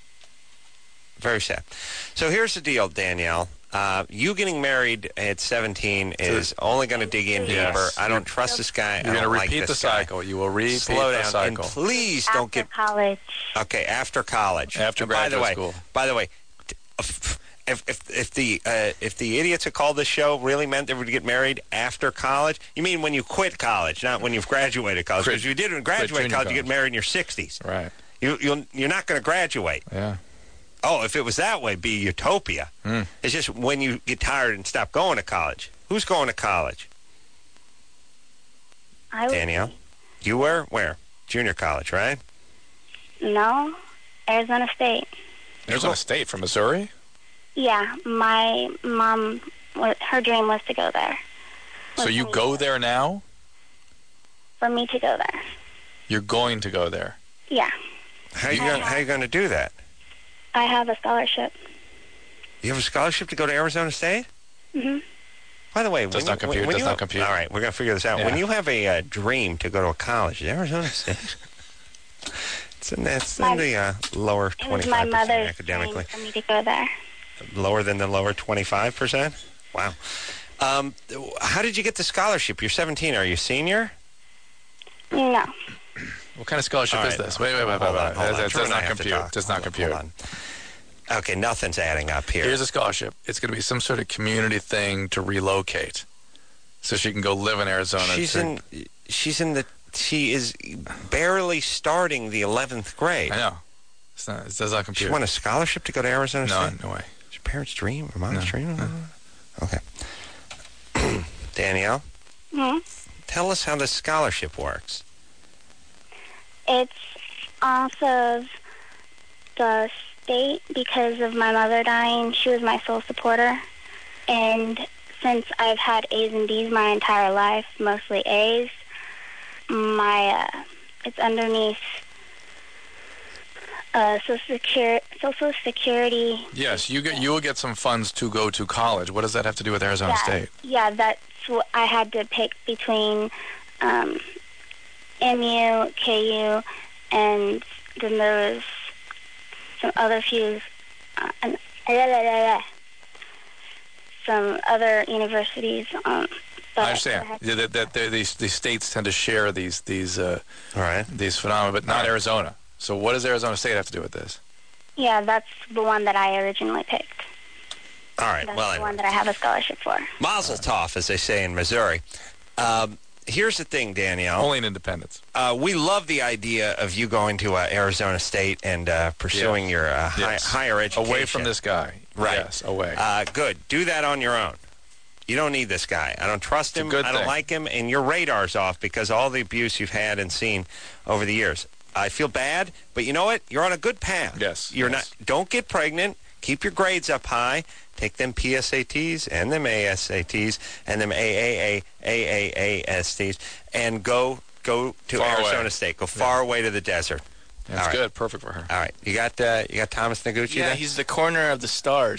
Very sad. So here's the deal, Danielle. Uh, you getting married at seventeen is only going to dig in Yes. deeper. I don't trust this guy. You're I going to don't like repeat this the guy. cycle. You will repeat Slow the down, and cycle. please After don't get college. okay after college. After And by the graduate way, school. By the way, t- if if if the uh, if the idiots who called this show really meant they would get married after college, you mean when you quit college, not when you've graduated college? Quit- Because if you didn't quit graduate junior college, you get college. married in your sixties. Right. You you'll, you're not going to graduate. Yeah. Oh, if it was that way, it'd be utopia. Mm. It's just when you get tired and stop going to college. Who's going to college? I was, Danielle? You were? Where? Junior college, right? No, Arizona State. Arizona State from Missouri? Yeah, my mom, wa- her dream was to go there. So Was you for me go to- there now? For me to go there. You're going to go there. Yeah, How you gonna, how you going to do that? I have a scholarship. You have a scholarship to go to Arizona State? hmm By the way, Does when not you- compute, when does you- not compute. All right, we're going to figure this out. Yeah. When you have a uh, dream to go to a college, is Arizona State? it's in, it's in My- the uh, lower It was my twenty-five percent mother's academically. dream for me to go there. Lower than the lower twenty-five percent? Wow. Um, how did you get the scholarship? You're seventeen. Are you a senior? No. What kind of scholarship All is right. this? Wait, wait, wait, wait, Hold wait. on, hold on. That- that Drew does and I not have to compute. talk. Does not Hold on, compute. hold on. Okay, nothing's adding up here. Here's a scholarship. It's going to be some sort of community thing to relocate, so she can go live in Arizona. She's to- in. She's in the. She is barely starting the eleventh grade. I know. It's not, it does not She compute. won a scholarship to go to Arizona no, State. no way. It's your parents' dream or mom's No, dream? no. Okay. Danielle, hmm tell us how this scholarship works. It's off of the state because of my mother dying. She was my sole supporter. And since I've had A's and D's my entire life, mostly A's, my uh, it's underneath uh, Social, Secur- Social Security. Yes, you get you will get some funds to go to college. What does that have to do with Arizona yeah, State? Yeah, that's what I had to pick between um, M U, K U, and then there was some other few, uh, and, some other universities. Um, but I understand. had- Yeah, that, that, that these these states tend to share these these uh, All right. these phenomena, but not Arizona. So what does Arizona State have to do with this? Yeah, that's the one that I originally picked. All right. That's Well, the anyway. one that I have a scholarship for. Mazel tov, as they say in Missouri. Um, here's the thing, Danielle. Only in Independence. Uh, we love the idea of you going to uh, Arizona State and uh, pursuing Yes. your uh, hi- Yes. higher education. Away from this guy. Right. Yes, away. Uh, good. Do that on your own. You don't need this guy. I don't trust a him. good I don't thing. like him. And your radar's off because of all the abuse you've had and seen over the years. I feel bad, but you know what? You're on a good path. Yes, You're yes. not. Don't get pregnant. Keep your grades up high. Take them P S A Ts and them A S A Ts and them A A A A A A S Ts and go go to Far Arizona away. State. Go far away to the desert. That's all right. good. Perfect for her. All right. You got uh, you got Thomas Noguchi Yeah, there? he's the corner of the stars.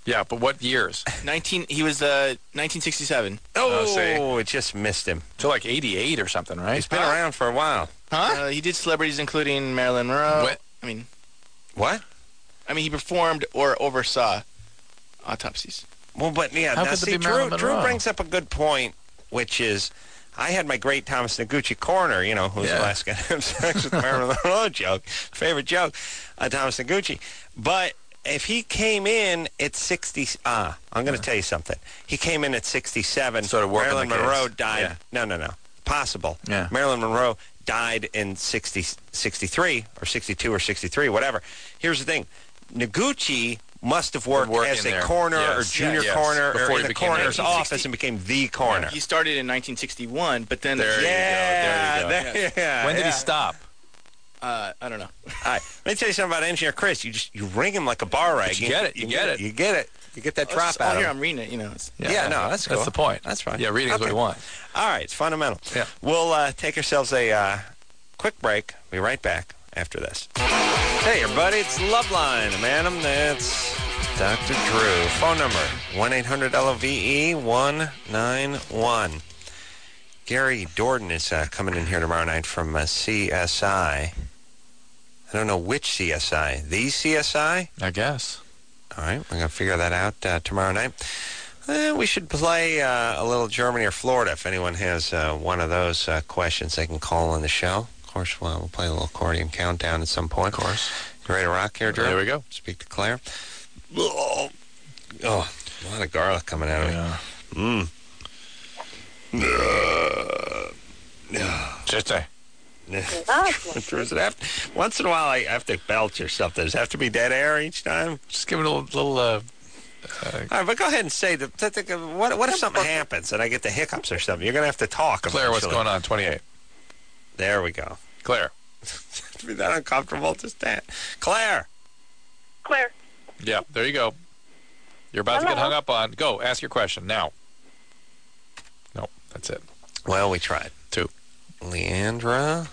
Yeah, but what years? nineteen. He was uh, nineteen sixty-seven. Oh, see. it just missed him. To like eighty-eight or something, right? He's been around for a while. Huh? Uh, he did celebrities including Marilyn Monroe. What? I mean, What? I mean, he performed or oversaw autopsies. Well, but yeah, How now could there see, be Drew, Marilyn Drew Monroe? brings up a good point, which is, I had my great Thomas Noguchi corner, you know, who's Yeah. the last guy to have sex with Marilyn Monroe joke, favorite joke, uh, Thomas Noguchi. But if he came in at sixty, ah, I'm going to tell you something. He came in at sixty-seven. Sort of working Marilyn the case. Monroe died. Yeah. No, no, no. Possible. Yeah. Marilyn Monroe died in sixty, sixty-three or sixty-two or sixty-three, whatever. Here's the thing. Noguchi must have worked working as a there. coroner Yes. or junior Yes. coroner Before or he in the became coroner's nineteen sixty. office and became the coroner. He started in nineteen sixty-one, but then There you go. yeah, There you go. there- yeah, When did yeah. he stop? uh, I don't know. All right, let me tell you something about Engineer Chris. You just you ring him like a bar rag. But you get it, you get it. You get it. You get that Oh, drop it's all out here. of I'm him. reading it. You know. It's, Yeah, no, that's cool. That's the point. That's fine. Yeah, reading is what Okay. we want. All right, it's fundamental. Yeah. We'll uh, take ourselves a uh, quick break. Be right back after this. Hey, everybody, it's Loveline. Madam, that's Doctor Drew. Phone number, one eight hundred L O V E one nine one. Gary Dordan is uh, coming in here tomorrow night from uh, C S I. I don't know which C S I. The C S I? I guess. All right, we're going to figure that out uh, tomorrow night. Eh, we should play uh, a little Germany or Florida. If anyone has uh, one of those uh, questions, they can call on the show. Of course, well, we'll play a little accordion countdown at some point. Of course. You ready to rock here, Drew? There we go. Speak to Claire. Oh, oh a lot of garlic coming out of me. Yeah. Mmm. Just say. Does it have, once in a while, I have to belch or something. Does it have to be dead air each time? Just give it a little, little uh, All right, but go ahead and say, the, the, the, what, what if something happens and I get the hiccups or something? You're going to have to talk. Claire, what's eventually. going on? twenty-eight. There we go. Claire. To be that uncomfortable to stand. Claire. Claire. Yeah, there you go. You're about to get Hello? hung up on. Go, ask your question now. No, that's it. Well, we tried. Two. Leandra.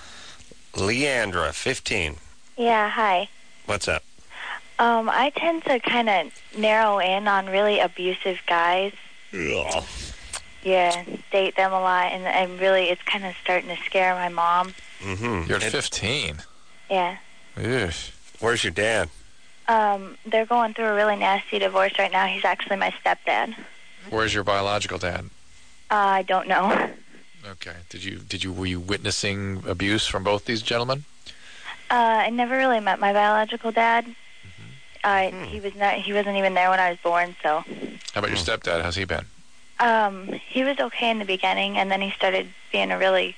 Leandra, fifteen. Yeah, hi. What's up? Um, I tend to kind of narrow in on really abusive guys. Ugh. Yeah, date them a lot, and, and really it's kind of starting to scare my mom. Mm-hmm. You're at fifteen. Yeah. Ugh. Where's your dad? Um, they're going through a really nasty divorce right now. He's actually my stepdad. Where's your biological dad? Uh, I don't know. Okay. Did you did you were you witnessing abuse from both these gentlemen? Uh, I never really met my biological dad. Uh, Hmm. He was not. He wasn't even there when I was born. So, How about your stepdad? How's he been? um, he was okay in the beginning, and then he started being a really,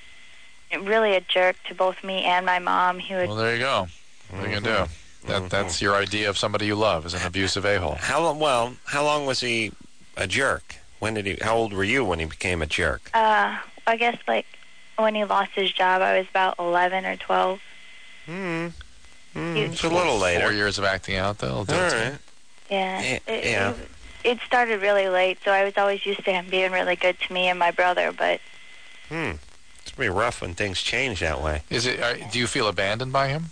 really a jerk to both me and my mom. He would. Well, there you go. What are you gonna do? That that's your idea of somebody you love is an abusive a-hole. How long? Well, how long was he a jerk? When did he? How old were you when he became a jerk? Uh, I guess like when he lost his job, I was about eleven or twelve. Hmm. Mm, You- it's a little later. Four years of acting out, though. All right. Yeah. Yeah, It, yeah. It, it started really late, so I was always used to him being really good to me and my brother. But Hmm. It's pretty rough when things change that way. Is it? Are, do you feel abandoned by him?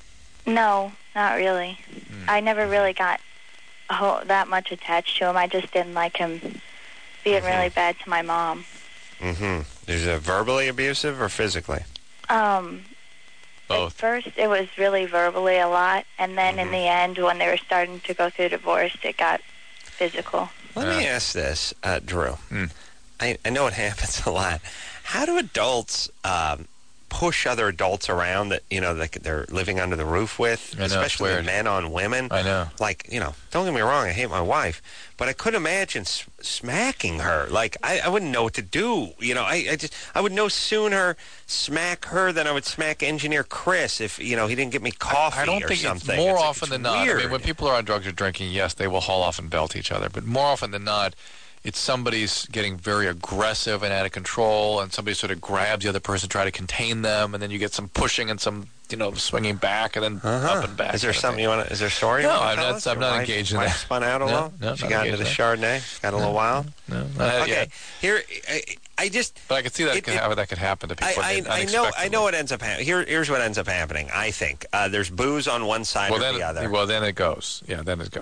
no, not really. I never really got a whole, that much attached to him. I just didn't like him being really bad to my mom. Mm-hmm. Is it verbally abusive or physically? Um, At Both. first, it was really verbally a lot, and then in the end, when they were starting to go through divorce, it got physical. Let me ask this, uh, Drew. Hmm. I, I know it happens a lot. How do adults um, push other adults around that, you know, that they're living under the roof with, I know, it's especially weird. men on women? I know. Like, you know, don't get me wrong, I hate my wife, but I could imagine s- smacking her. Like, I, I wouldn't know what to do. You know, I, I just, I would no sooner smack her than I would smack Engineer Chris if, you know, he didn't get me coffee I don't or think something. it's more It's like- often it's than not. I weird. mean, when people are on drugs or drinking, yes, they will haul off and belt each other. But more often than not, it's somebody's getting very aggressive and out of control, and somebody sort of grabs the other person, try to contain them, and then you get some pushing and some, you know, swinging back and then Uh-huh. up and back. Is there kind of something thing. you want to, is there a story? No, you wanna I'm tell not- us? I'm Your not wife- engaged in wife that. spun out a No, little? no, She not got into engaged the in Chardonnay? Got a little wild? No, not Okay, yet. here, I, I just... But I could see that It- could it- happen, that could happen to people. I, I, I know I unexpectedly. know what ends up happening. Here, here's what ends up happening, I think. Uh, there's booze on one side Well, or then, the other. well, then it goes. Yeah, then it goes.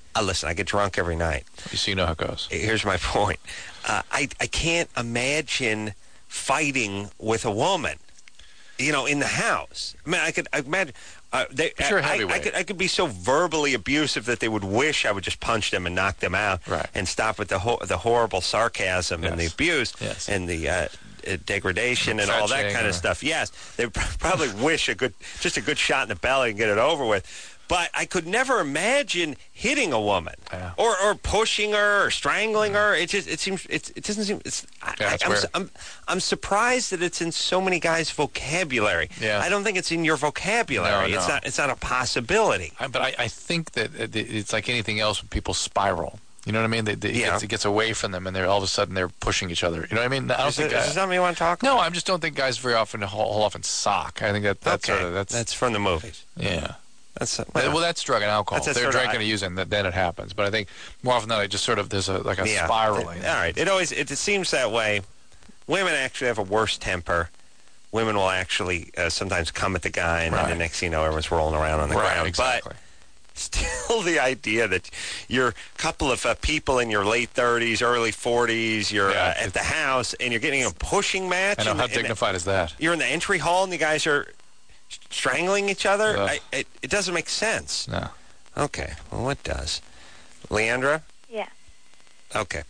Uh, listen, I get drunk every night. You see, you know how it goes. Here's my point. Uh, I, I can't imagine fighting with a woman, you know, in the house. I mean, I could I imagine. Uh, they, Sure, I, I, heavyweight. I could I could be so verbally abusive that they would wish I would just punch them and knock them out, Right. and stop with the ho- the horrible sarcasm and the Yes. abuse Yes. and the uh, uh, degradation and all that Fetching kind of or- stuff. Yes, they would probably wish a good just a good shot in the belly and get it over with. But I could never imagine hitting a woman, Yeah. or, or pushing her, or strangling her. It just it seems it's, it doesn't seem. It's, I, Yeah, it's I, I'm, weird. su- I'm I'm surprised that it's in so many guys' vocabulary. Yeah. I don't think it's in your vocabulary. No, It's no. not. It's not a possibility. I, but I, I think that it- it's like anything else when people spiral. You know what I mean? They, they, Yeah. it, gets, it gets away from them, and they're all of a sudden they're pushing each other. You know what I mean? I don't Is, think it, is I- this something you want to talk no, about? I just don't think guys very often whole, whole often sock. I think that that's okay. sort of that's, that's from the movies. yeah. That's uh, Well, well, that's drug and alcohol. That's a If they're sort of- drinking I- and using, that then it happens. But I think more often than not, it just sort of there's a like a yeah. spiraling. All right. It always it, it seems that way. Women actually have a worse temper. Women will actually uh, sometimes come at the guy, and then the Right. next thing you know, everyone's rolling around on the Right, ground. exactly. But still, the idea that you're a couple of uh, people in your late thirties, early forties, you're Yeah, uh, at the house, and you're getting a pushing match. I know, and- how and dignified is that? You're in the entry hall, and the guys are strangling each other. Ugh. I, it, it doesn't make sense. No. Okay. Well, what does? Leandra? Yeah. Okay.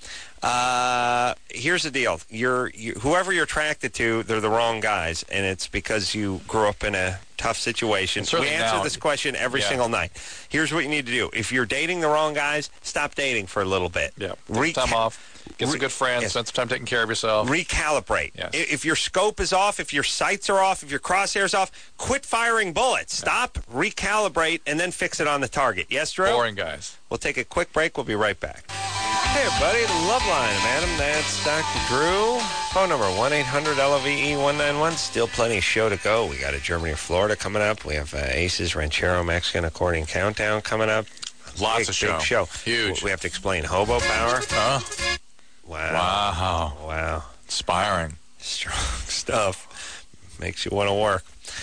Uh, here's the deal. You're you, whoever you're attracted to, they're the wrong guys, and it's because you grew up in a tough situation. And We certainly answer now- this question every yeah. single night. Here's what you need to do. If you're dating the wrong guys, stop dating for a little bit. Yeah. Re- Take some time off. Get some re- good friends. yes. Spend some time taking care of yourself. Recalibrate. Yes. I- If your scope is off, if your sights are off, if your crosshairs off, quit firing bullets. Stop, recalibrate, and then fix it on the target. Yes, Drew? Boring guys. We'll take a quick break. We'll be right back. Hey, everybody, the Love Line. Madam, that's Doctor Drew. Phone number one eight hundred L O V E one nine one. Still plenty of show to go. We got a Germany or Florida coming up. We have uh, Aces, Ranchero, Mexican Accordion Countdown coming up. Lots big, of show. Big show. Huge. We have to explain Hobo Power. Huh? Wow. Wow. Wow. Inspiring. Strong stuff. Makes you want to work.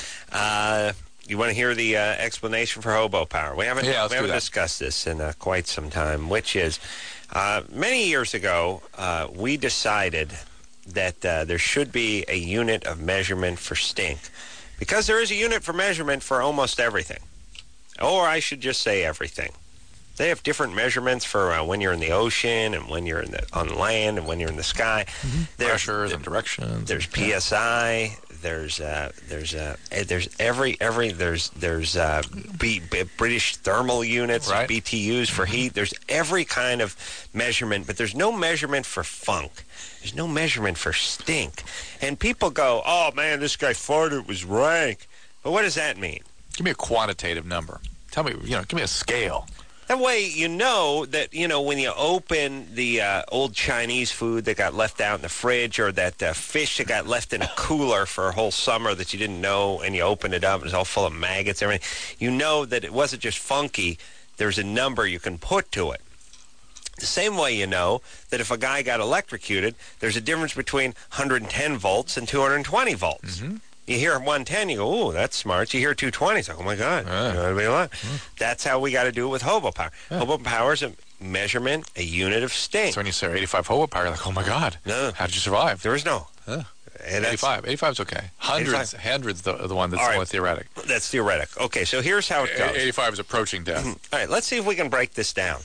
Uh, you want to hear the uh, explanation for Hobo Power? We haven't, Yeah, let's we do haven't that. discussed this in uh, quite some time, which is uh, many years ago, uh, we decided that uh, there should be a unit of measurement for stink, because there is a unit for measurement for almost everything. Or I should just say everything. They have different measurements for uh, when you're in the ocean and when you're in the, on land and when you're in the sky. There's- Pressures and directions. There's and- P S I. There's uh, there's uh, eh, there's every every there's there's uh, B, B, British thermal units, Right. B T Us for heat. There's every kind of measurement, but there's no measurement for funk. There's no measurement for stink. And people go, "Oh man, this guy farted. It was rank." But what does that mean? Give me a quantitative number. Tell me, you know, give me a scale. That way you know that, you know, when you open the uh, old Chinese food that got left out in the fridge, or that uh, fish that got left in a cooler for a whole summer that you didn't know, and you open it up and it's all full of maggots and everything, you know that it wasn't just funky. There's a number you can put to it. The same way you know that if a guy got electrocuted, there's a difference between one hundred ten volts and two hundred twenty volts. Mm-hmm. You hear one ten, you go, "Ooh, that's smart." You hear two twenty, it's like, "Oh my God, Yeah. you know, it'd be a lot." That's how we got to do it with Hobo Power. Hobo Power is a measurement, a unit of stink. So when you say eighty-five Hobo Power, you're like, oh my God. No. How did you survive? There is no. Huh. And that's, eighty-five. eighty-five's okay. Hundreds, hundreds the, the one that's All right. more theoretic. that's theoretic. Okay, so here's how it goes. eighty-five is approaching death. All right, let's see if we can break this down.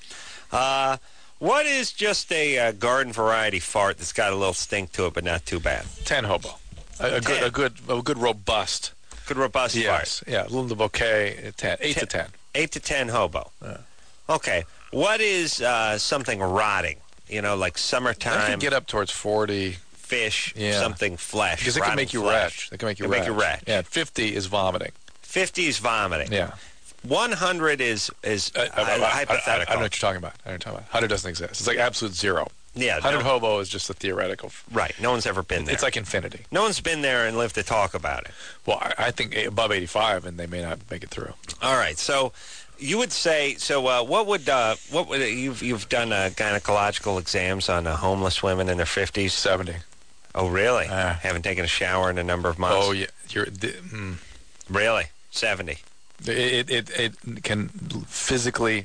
Uh, what is just a uh, garden variety fart that's got a little stink to it, but not too bad? Ten Hobo. A, a good, Ten. a good, a good robust. Good robust Yes. Yeah. A little the bouquet. Ten. Eight Ten. to ten. fart. Eight to ten hobo. Yeah. Okay, what is uh, something rotting? You know, like That summertime can get up towards forty fish, Yeah. something flesh. because it can rotting make you flesh. retch. They can make you Can retch. make you retch. Yeah. Fifty is vomiting. fifty is vomiting. Yeah. one hundred is is I, I, uh, I, I, I, hypothetical. I don't know what you're talking about. I don't know what you're talking about. Hundred doesn't exist. It's like absolute zero. Yeah, Hundred no- hobo is just a theoretical. right. No one's ever been there. It's like infinity. no one's been there and lived to talk about it. Well, I, I think above eighty-five, and they may not make it through. All right, so you would say so. Uh, what would uh, what would you've you've done uh, gynecological exams on uh, homeless women in their fifties? Seventy. Oh, really? Uh. Haven't taken a shower in a number of months. Oh yeah, you're. The, mm, Really? Seventy. it, it it can physically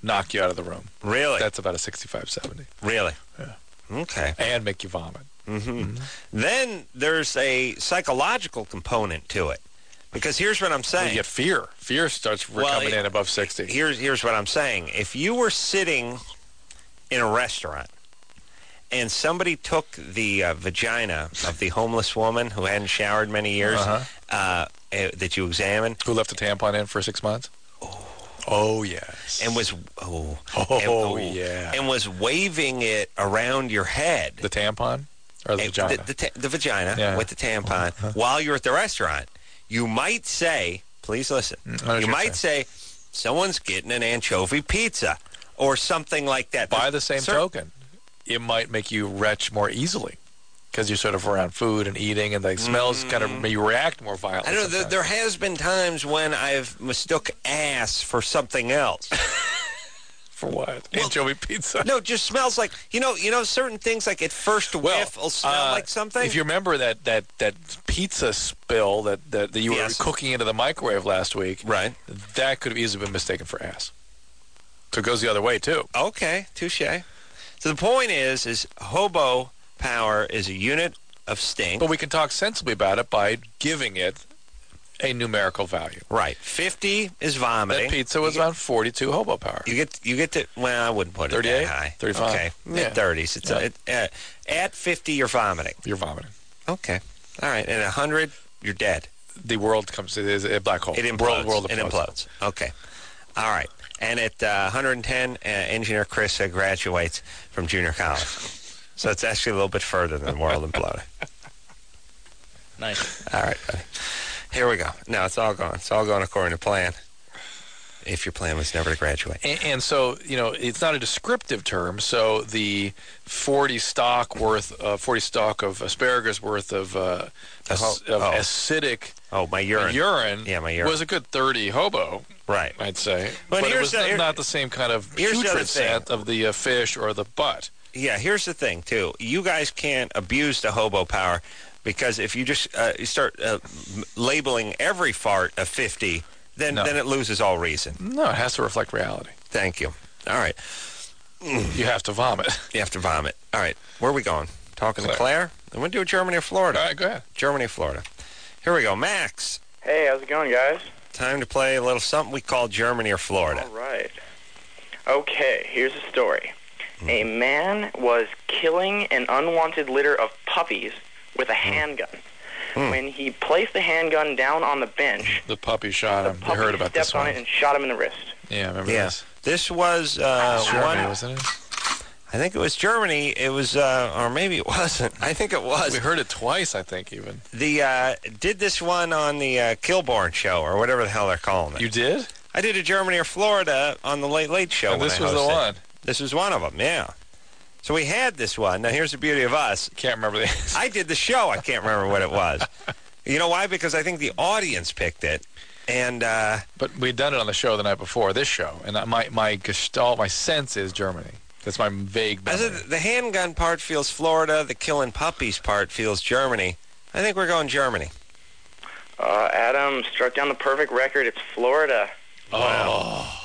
knock you out of the room. Really? That's about a sixty-five, seventy. Really? Yeah. Okay. And make you vomit. Mm-hmm. Mm-hmm. Then there's a psychological component to it. Because here's what I'm saying. You get fear. Fear starts Well, coming it- in above sixty. Here's here's what I'm saying. If you were sitting in a restaurant and somebody took the uh, vagina of the homeless woman who hadn't showered many years Uh-huh. uh, uh, that you examined Who left a tampon in for six months? Oh. Oh, yes. and was oh, Oh, and, yeah. and was waving it around your head, The tampon? Or the Uh, vagina? the, the, ta- the vagina Yeah. with the tampon while you're at the restaurant, you might say, please listen, Mm, I know what you you're might say, someone's getting an anchovy pizza or something like that. By the same Cer- token, it might make you retch more easily because you're sort of around food and eating, and the smells kind of make you react more violently. I don't know. There, sometimes. there has been times when I've mistook ass for something else. For what? Anchovy pizza. No, it just smells like you know. You know, certain things like at first whiff will smell uh, like something. If you remember that, that, that pizza spill that, that, that you Yes. were cooking into the microwave last week, right? that could have easily been mistaken for ass. So it goes the other way, too. Okay, touche. So the point is, is hobo power is a unit of stink. But we can talk sensibly about it by giving it a numerical value. Right, fifty is vomiting. That pizza was around forty-two hobo power. You get you get to well, I wouldn't put it thirty-eight? that high. thirty-five? Okay, mid thirties. It's Yeah. a, it, uh, at fifty, you're vomiting. You're vomiting. Okay, all right. And at hundred, you're dead. The world comes to is a black hole. It implodes. World, world It implodes. implodes. Okay. All right. And at uh, one hundred ten, uh, Engineer Chris uh, graduates from junior college. So it's actually a little bit further than world imploding. Nice. All right, buddy. Here we go. No, it's all going. It's all going according to plan. If your plan was never to graduate. And, and so, you know, it's not a descriptive term. So the forty stock worth, uh, forty stock of asparagus worth of, uh, Ac- of oh. acidic Oh, my urine. urine, Yeah, my urine. was a good thirty hobo, Right. I'd say. But But, it here's was the- not, here- not the same kind of here's the other putrid thing. scent of the uh, fish or the butt. Yeah, here's the thing, too. You guys can't abuse the hobo power because if you just uh, you start uh, m- labeling every fart a fifty, then, No. then it loses all reason. No, it has to reflect reality. Thank you. All right. You have to vomit. You have to vomit. All right. Where are we going? Talking Claire. to Claire? I'm going to do Germany or Florida. All right, go ahead. Germany or Florida. Here we go. Max, Hey, how's it going, guys? time to play a little something we call Germany or Florida. All right. Okay, here's a story. A man was killing an unwanted litter of puppies with a handgun. Hmm. When he placed the handgun down on the bench, The puppy shot the him. You puppy heard about stepped this on one. it and shot him in the wrist. Yeah, remember Yeah. this? This was uh, Germany, one. wasn't it? I think it was Germany. It was, uh, or maybe it wasn't. I think it was. We heard it twice, I think, even. The uh, did this one on the uh, Kilborn show or whatever the hell they're calling it. You did? I did a Germany or Florida on the Late Late Show. And when this I was the hosted. one. This was one of them. Yeah. So we had this one. Now here's the beauty of us. Can't remember the I did the show. I can't remember what it was. You know why? Because I think the audience picked it, and uh, But we'd done it on the show the night before, this show. And my, my gestalt, my sense is Germany. That's my vague I memory. said the handgun part feels Florida. The killing puppies part feels Germany. I think we're going Germany. Uh, Adam struck down the perfect record. It's Florida. Oh.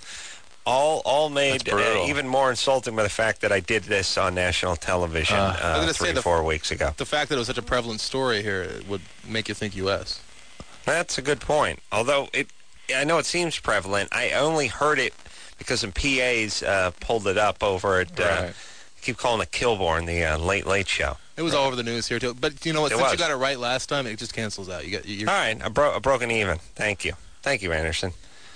All all made That's brutal. uh, even more insulting by the fact that I did this on national television Uh, uh, I was gonna say three, the- four weeks ago. The fact that it was such a prevalent story here would make you think U S That's a good point. Although it, I know it seems prevalent. I only heard it because some P As uh, pulled it up over at. Uh, Right. I keep calling it Kilborn, the uh, Late Late Show. It was all over the news here too. But you know what? It Since was. you got it right last time, it just cancels out. You got you're, All right, I, bro- I broken even. Thank you, thank you, Anderson.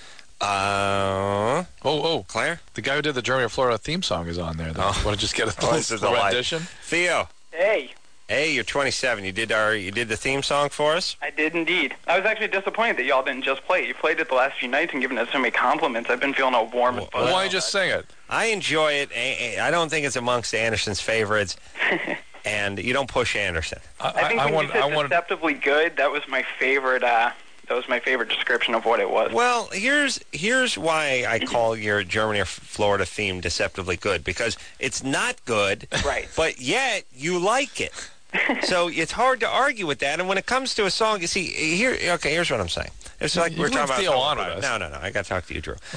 Uh, Oh, oh. Claire, The guy who did the Germany or Florida theme song is on there. Though. Oh. Want to just get a Oh, this is the light. rendition? Theo. Hey, Hey, you're twenty-seven. You did our you did the theme song for us. I did indeed. I was actually disappointed that y'all didn't just play it. You played it the last few nights and given us so many compliments. I've been feeling all warm and Well, Well, fuzzy. why don't you just sing it? I enjoy it. I I don't think it's amongst Anderson's favorites, and you don't push Anderson. I, I think I when want, you said I want, deceptively good, that was my favorite. Uh, that was my favorite description of what it was. Well, here's here's why I call your Germany or Florida theme deceptively good, because it's not good, Right. but yet you like it. So it's hard to argue with that. And when it comes to a song, you see, here, okay, here's what I'm saying. It's like You we're leave talking Theo about. on with us. No, no, no. I got to talk to you, Drew.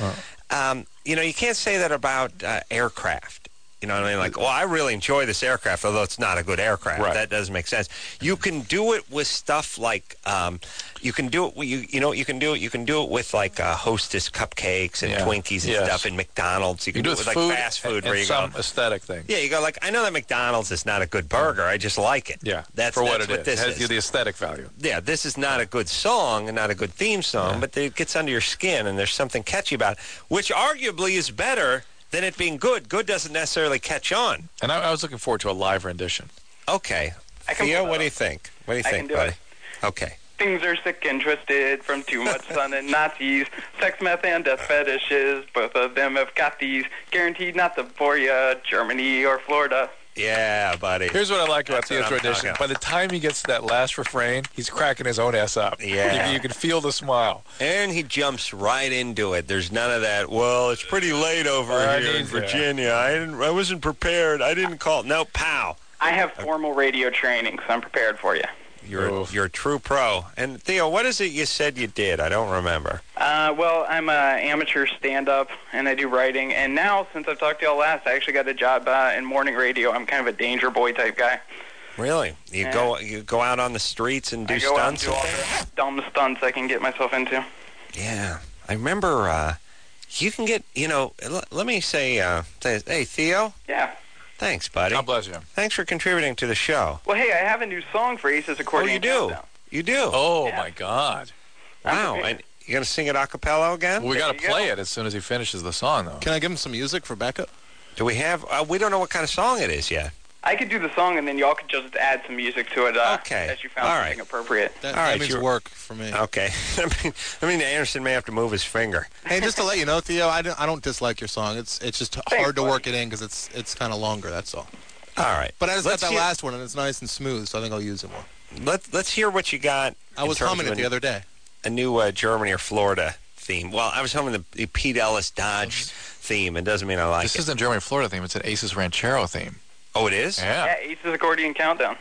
um, you know, you can't say that about uh, aircraft. You know what I mean? Like, well, I really enjoy this aircraft, although it's not a good aircraft. Right. That doesn't make sense. You can do it with stuff like, um, you can do it. with- You you know, you can do it. You can do it with like uh, Hostess cupcakes and Yeah. Twinkies and Yes. stuff in McDonald's. You You can do do it it with with like food fast food and, where and you some go. aesthetic thing. Yeah, you go like, I know that McDonald's is not a good burger. I just like it. Yeah, that's for what that's it what is. this It has is. the aesthetic value. Yeah, this is not a good song and not a good theme song, Yeah. but it gets under your skin and there's something catchy about it, which arguably is better than it being good. Good doesn't necessarily catch on. And I, I was looking forward to a live rendition. Okay. I can Theo, pull what that do you up. think? What do you I think, can do buddy? it. Okay. Things are sick and twisted from too much sun and Nazis. Sex, meth, and death fetishes. Both of them have got these. Guaranteed not to bore ya. Germany or Florida. Yeah, buddy. Here's what I like about That's what Theo's I'm rendition. talking By the time he gets to that last refrain, he's cracking his own ass up. Yeah. You, you can feel the smile. And he jumps right into it. There's none of that, well, it's pretty late over I here in need- Virginia. I didn't I wasn't prepared. I didn't call. No, pow. I have formal radio training, so I'm prepared for you. You're Oof. you're a true pro. And Theo, what is it you said you did? I don't remember. Uh, well, I'm an amateur stand-up, and I do writing. And now, since I've talked to y'all last, I actually got a job uh, in morning radio. I'm kind of a danger boy type guy. Really? You Yeah. go you go out on the streets and do I go out and stunts? do all the dumb stunts I can get myself into. Yeah, I remember. Uh, you can get, you know. L- let me say, uh, say, hey Theo, Yeah. thanks, buddy. God bless you. Thanks for contributing to the show. Well, hey, I have a new song for Ace's Oh, Accordion you do. Countdown. You do. Oh, Yeah. my God. wow. okay. And you gonna sing it a cappella again? Well, we got to you play go. it as soon as he finishes the song, though. Can I give him some music for backup? Do we have? Uh, we don't know what kind of song it is yet. I could do the song, and then y'all could just add some music to it uh, Okay. as you found All something right. appropriate. That, All that right, means you're- work for me. Okay. I mean, I mean, Anderson may have to move his finger. Hey, just to let you know, Theo, I don't, I don't dislike your song. It's it's just hard to buddy. work it in because it's it's kind of longer. That's all. All right. But I just got Let's that hear- last one, and it's nice and smooth, so I think I'll use it more. Let's let's hear what you got. I in was terms humming of it the a- other day. A new uh, Germany or Florida theme. Well, I was humming the, the Pete Ellis Dodge theme. It doesn't mean I like This it. isn't a Germany Florida theme. It's an Aces Ranchero theme. Oh, it is. Yeah. Yeah, Ace's Accordion Countdown.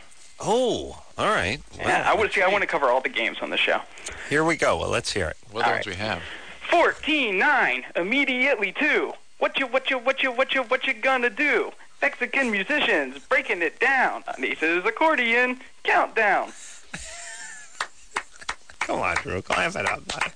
Oh, all right. Yeah, I would see. I want to cover all the games on the show. Here we go. Well, let's hear it. What other All ones we have? Fourteen nine, immediately two. What you, what you, what you, what you, what you gonna do? Mexican musicians breaking it down on Ace's Accordion Countdown. Come on, Drew. Clap it up, buddy.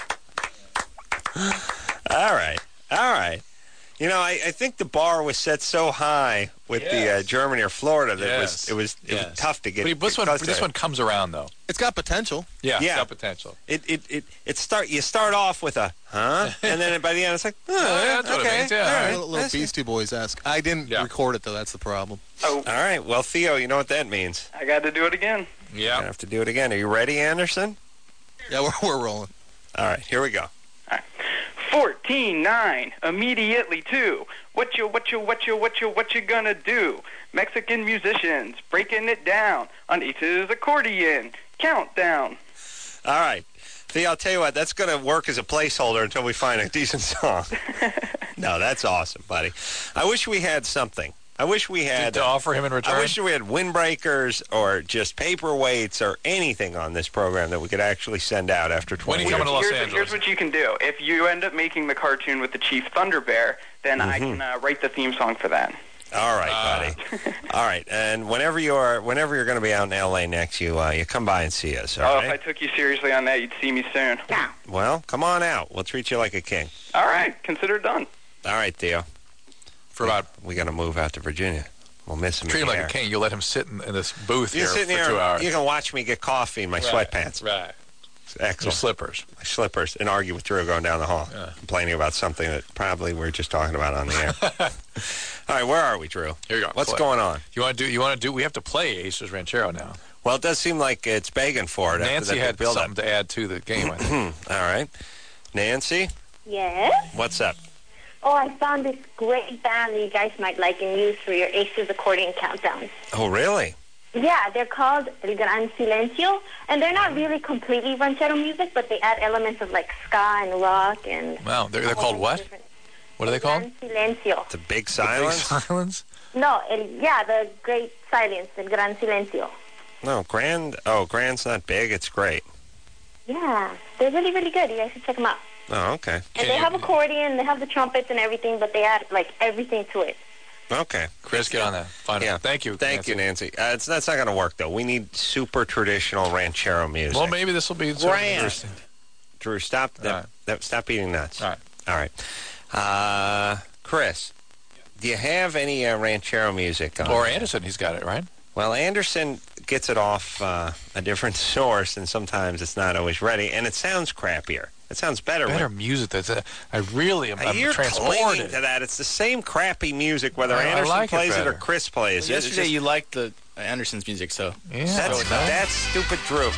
All right. All right. You know, I, I think the bar was set so high with the uh, Yes. Germany or Florida that Yes. it was it was it was Yes. tough to get. But this get one, close to this it. one comes around, though. It's got potential. Yeah, Yeah. it's got potential. It it it it start you start off with a huh, and then by the end it's like oh, Oh, yeah, that's what it okay, means, yeah. all A right, little, little that's it. Beastie Boys esque. I didn't Yeah. record it though. That's the problem. Oh, All right. Well, Theo, you know what that means. I got to do it again. You Yeah. have to do it again. Are you ready, Anderson? Yeah, we're we're rolling. All right. Here we go. Fourteen nine, immediately two. What you, what you, what you, what you, what you gonna do? Mexican musicians breaking it down on Ace's Accordion Countdown. All right. Theo, I'll tell you what. That's going to work as a placeholder until we find a decent song. No, that's awesome, buddy. I wish we had something. I wish we had. To offer him in return? I wish we had windbreakers or just paperweights or anything on this program that we could actually send out after When twenty are you years. coming to Los here's, Angeles? here's what you can do. If you end up making the cartoon with the Chief Thunder Bear, then I Mm-hmm. can uh, write the theme song for that. All right, Ah. buddy. All right, and whenever you are, whenever you're going to be out in L A next, you uh, you come by and see us. All Oh, right. if I took you seriously on that, you'd see me soon. Well, come on out. We'll treat you like a king. All right, consider it done. All right, Theo. For about We got to move out to Virginia. We'll miss him. treat in him like here. a king. You let him sit in, in this booth You here sit for here. two hours. You can watch me get coffee in my Right, sweatpants. Right. It's Your excellent. slippers. My slippers and argue with Drew going down the hall, Yeah. complaining about something that probably we are just talking about on the air. All right, where are we, Drew? Here you go. What's Play. going on? You want to do? You want to do? We have to play Aces Ranchero now. Well, it does seem like it's begging for it. after Nancy that had build up. something to add to the game. I think. All right, Nancy, Yes? what's up? Oh, I found this great band that you guys might like and use for your Aces Accordion Countdown. Oh, really? Yeah, they're called El Gran Silencio, and they're not really completely ranchero music, but they add elements of like ska and rock and... Wow, they're, they're a whole called bunch what? of different- What are they called? Gran Silencio. The big silence? Silence. No, el, yeah, the great silence, El Gran Silencio. No, grand. Oh, grand's not big. It's great. Yeah, they're really, really good. You guys should check them out. Oh, okay. And Can they you- have accordion, they have the trumpets and everything, but they add like everything to it. Okay. Chris, get on that. Find Yeah. it. Thank you. Thank Nancy. you, Nancy. Uh, it's, that's not going to work, though. We need super traditional ranchero music. Well, maybe this will be sort of Grand. interesting. Drew, stop that, All right. that, stop eating nuts. All right. All right. Uh, Chris, do you have any uh, ranchero music? On Or Anderson, he's got it, right? Well, Anderson gets it off uh, a different source, and sometimes it's not always ready, and it sounds crappier. It sounds better. Better when, music. That's a, I really am I'm You're clinging transported. to that. It's the same crappy music, whether I- I Anderson like it plays it, or better. Chris plays it. It's Yesterday just- you liked the Anderson's music, so Yeah, that's, so it does. that's stupid, Drew.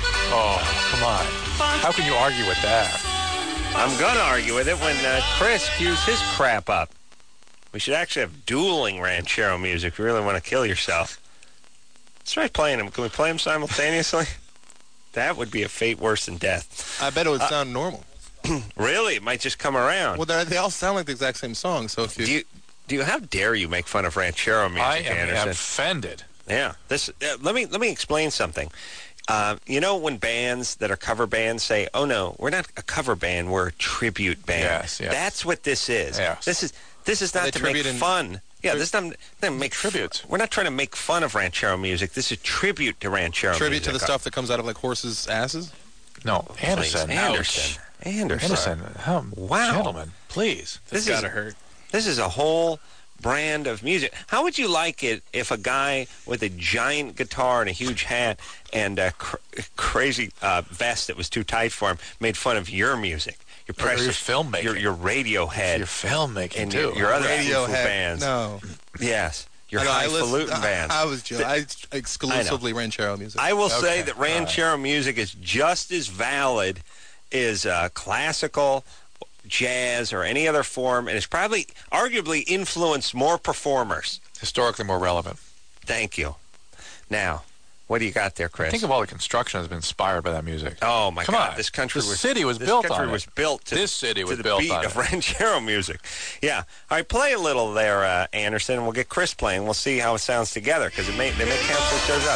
Oh, come on. How can you argue with that? I'm going to argue with it when uh, Chris cues his crap up. We should actually have dueling ranchero music if you really want to kill yourself. Let's try playing them. Can we play them simultaneously? That would be a fate worse than death. I bet it would sound normal. Really? It might just come around. Well, they're- they all sound like the exact same song. So if you, do you, do you, how dare you make fun of ranchero music, I am Anderson? offended. Yeah. This. Uh, let me let me explain something. Uh, you know when bands that are cover bands say, "Oh no, we're not a cover band, we're a tribute band." Yes, yes. That's what this is. Yes. This is this is Are not they to make tribute in- fun. Yeah, this is not to make Tribute. We're not trying to make fun of ranchero music. This is tribute to ranchero tribute music. to the stuff that comes out of like horses' asses. No, Anderson. Please, Anderson. Anderson. Anderson. How, Wow. Gentlemen, please. This it's is gotta hurt. This is a whole brand of music. How would you like it if a guy with a giant guitar and a huge hat and a cr- crazy uh, vest that was too tight for him made fun of your music? Your Or your precious filmmaking. your your Radiohead, You're filmmaking, and too. your, your other Radiohead. Foo bands. No. Yes, your I know, I highfalutin listen- I- bands. I, was joking. I exclusively ranchero music. I will say Okay, that all right. ranchero music is just as valid as uh, classical, jazz, or any other form, and it's probably arguably influenced more performers. Historically more relevant. Thank you. Now, what do you got there, Chris? Think of all the construction that's been inspired by that music. Oh my Come God! on. This country The was city was this built country on it. was built to This city to was the built beat on of it. ranchero music. Yeah. All right, play a little there, uh, Anderson, and we'll get Chris playing. We'll see how it sounds together because it may they may cancel each other up.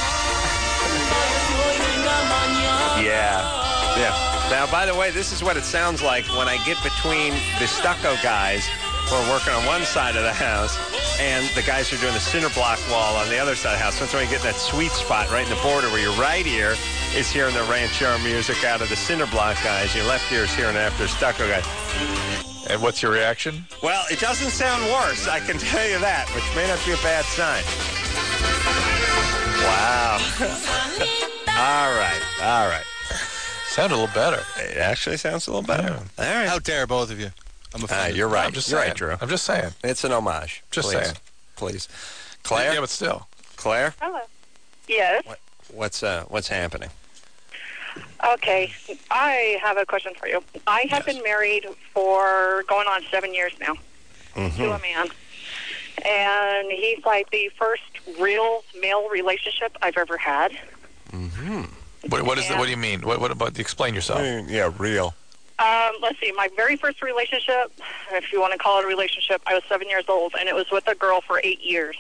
Yeah. Yeah. Now, by the way, this is what it sounds like when I get between the stucco guys who are working on one side of the house and the guys who are doing the cinder block wall on the other side of the house. That's when you get in that sweet spot right in the border where your right ear is hearing the ranchero music out of the cinder block guys. Your left ear is hearing it after stucco guys. And what's your reaction? Well, it doesn't sound worse, I can tell you that, which may not be a bad sign. Wow. All right. All right. Sounded a little better. It actually sounds a little better. All right. How dare both of you? I'm Uh, offended. you're right. I'm just you're saying. right, Drew. I'm just saying. It's an homage. Just Please. saying. Please. Claire? Yeah, but still. Claire? Hello. Yes. What's uh what's happening? Okay. I have a question for you. I have Yes. been married for going on seven years now Mm-hmm. to a man. And he's like the first real male relationship I've ever had. Mm-hmm. What, what is the, Yeah. what do you mean? What, what about? Explain yourself. Yeah, real. Um, let's see. My very first relationship, if you want to call it a relationship, I was seven years old, and it was with a girl for eight years.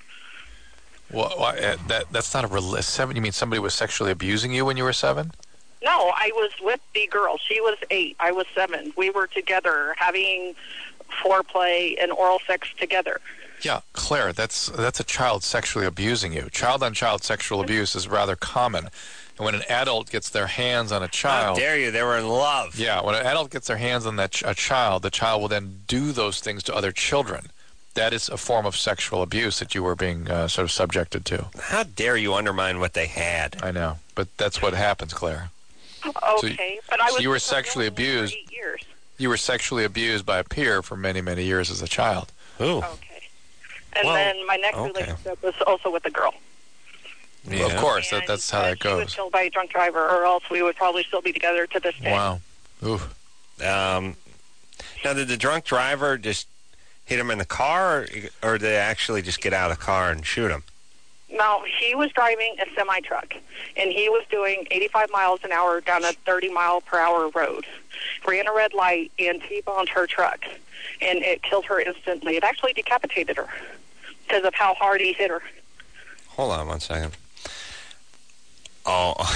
Well, why, uh, that that's not a rel- seven. You mean somebody was sexually abusing you when you were seven? No, I was with the girl. She was eight. I was seven. We were together having foreplay and oral sex together. Yeah, Claire, that's that's a child sexually abusing you. Child-on-child sexual abuse is rather common. And when an adult gets their hands on a How child... dare you? They were in love. Yeah, when an adult gets their hands on that ch- a child, the child will then do those things to other children. That is a form of sexual abuse that you were being uh, sort of subjected to. How dare you undermine what they had? I know, but that's what happens, Claire. Okay, but I so was you were with her sexually only for abused. eight years. You were sexually abused by a peer for many, many years as a child. Who? Okay. And Well, then my next okay. relationship was also with a girl. Yeah. Of course, that, And, that's how uh, that She was goes. killed by a drunk driver, or else we would probably still be together to this day. Wow. Ooh. Um, now, did the drunk driver just hit him in the car, or, or did they actually just get out of the car and shoot him? No, he was driving a semi-truck, and he was doing eighty-five miles an hour down a thirty mile per hour road. Ran a red light and T-boned her truck, and it killed her instantly. It actually decapitated her because of how hard he hit her. Hold on one second. Oh,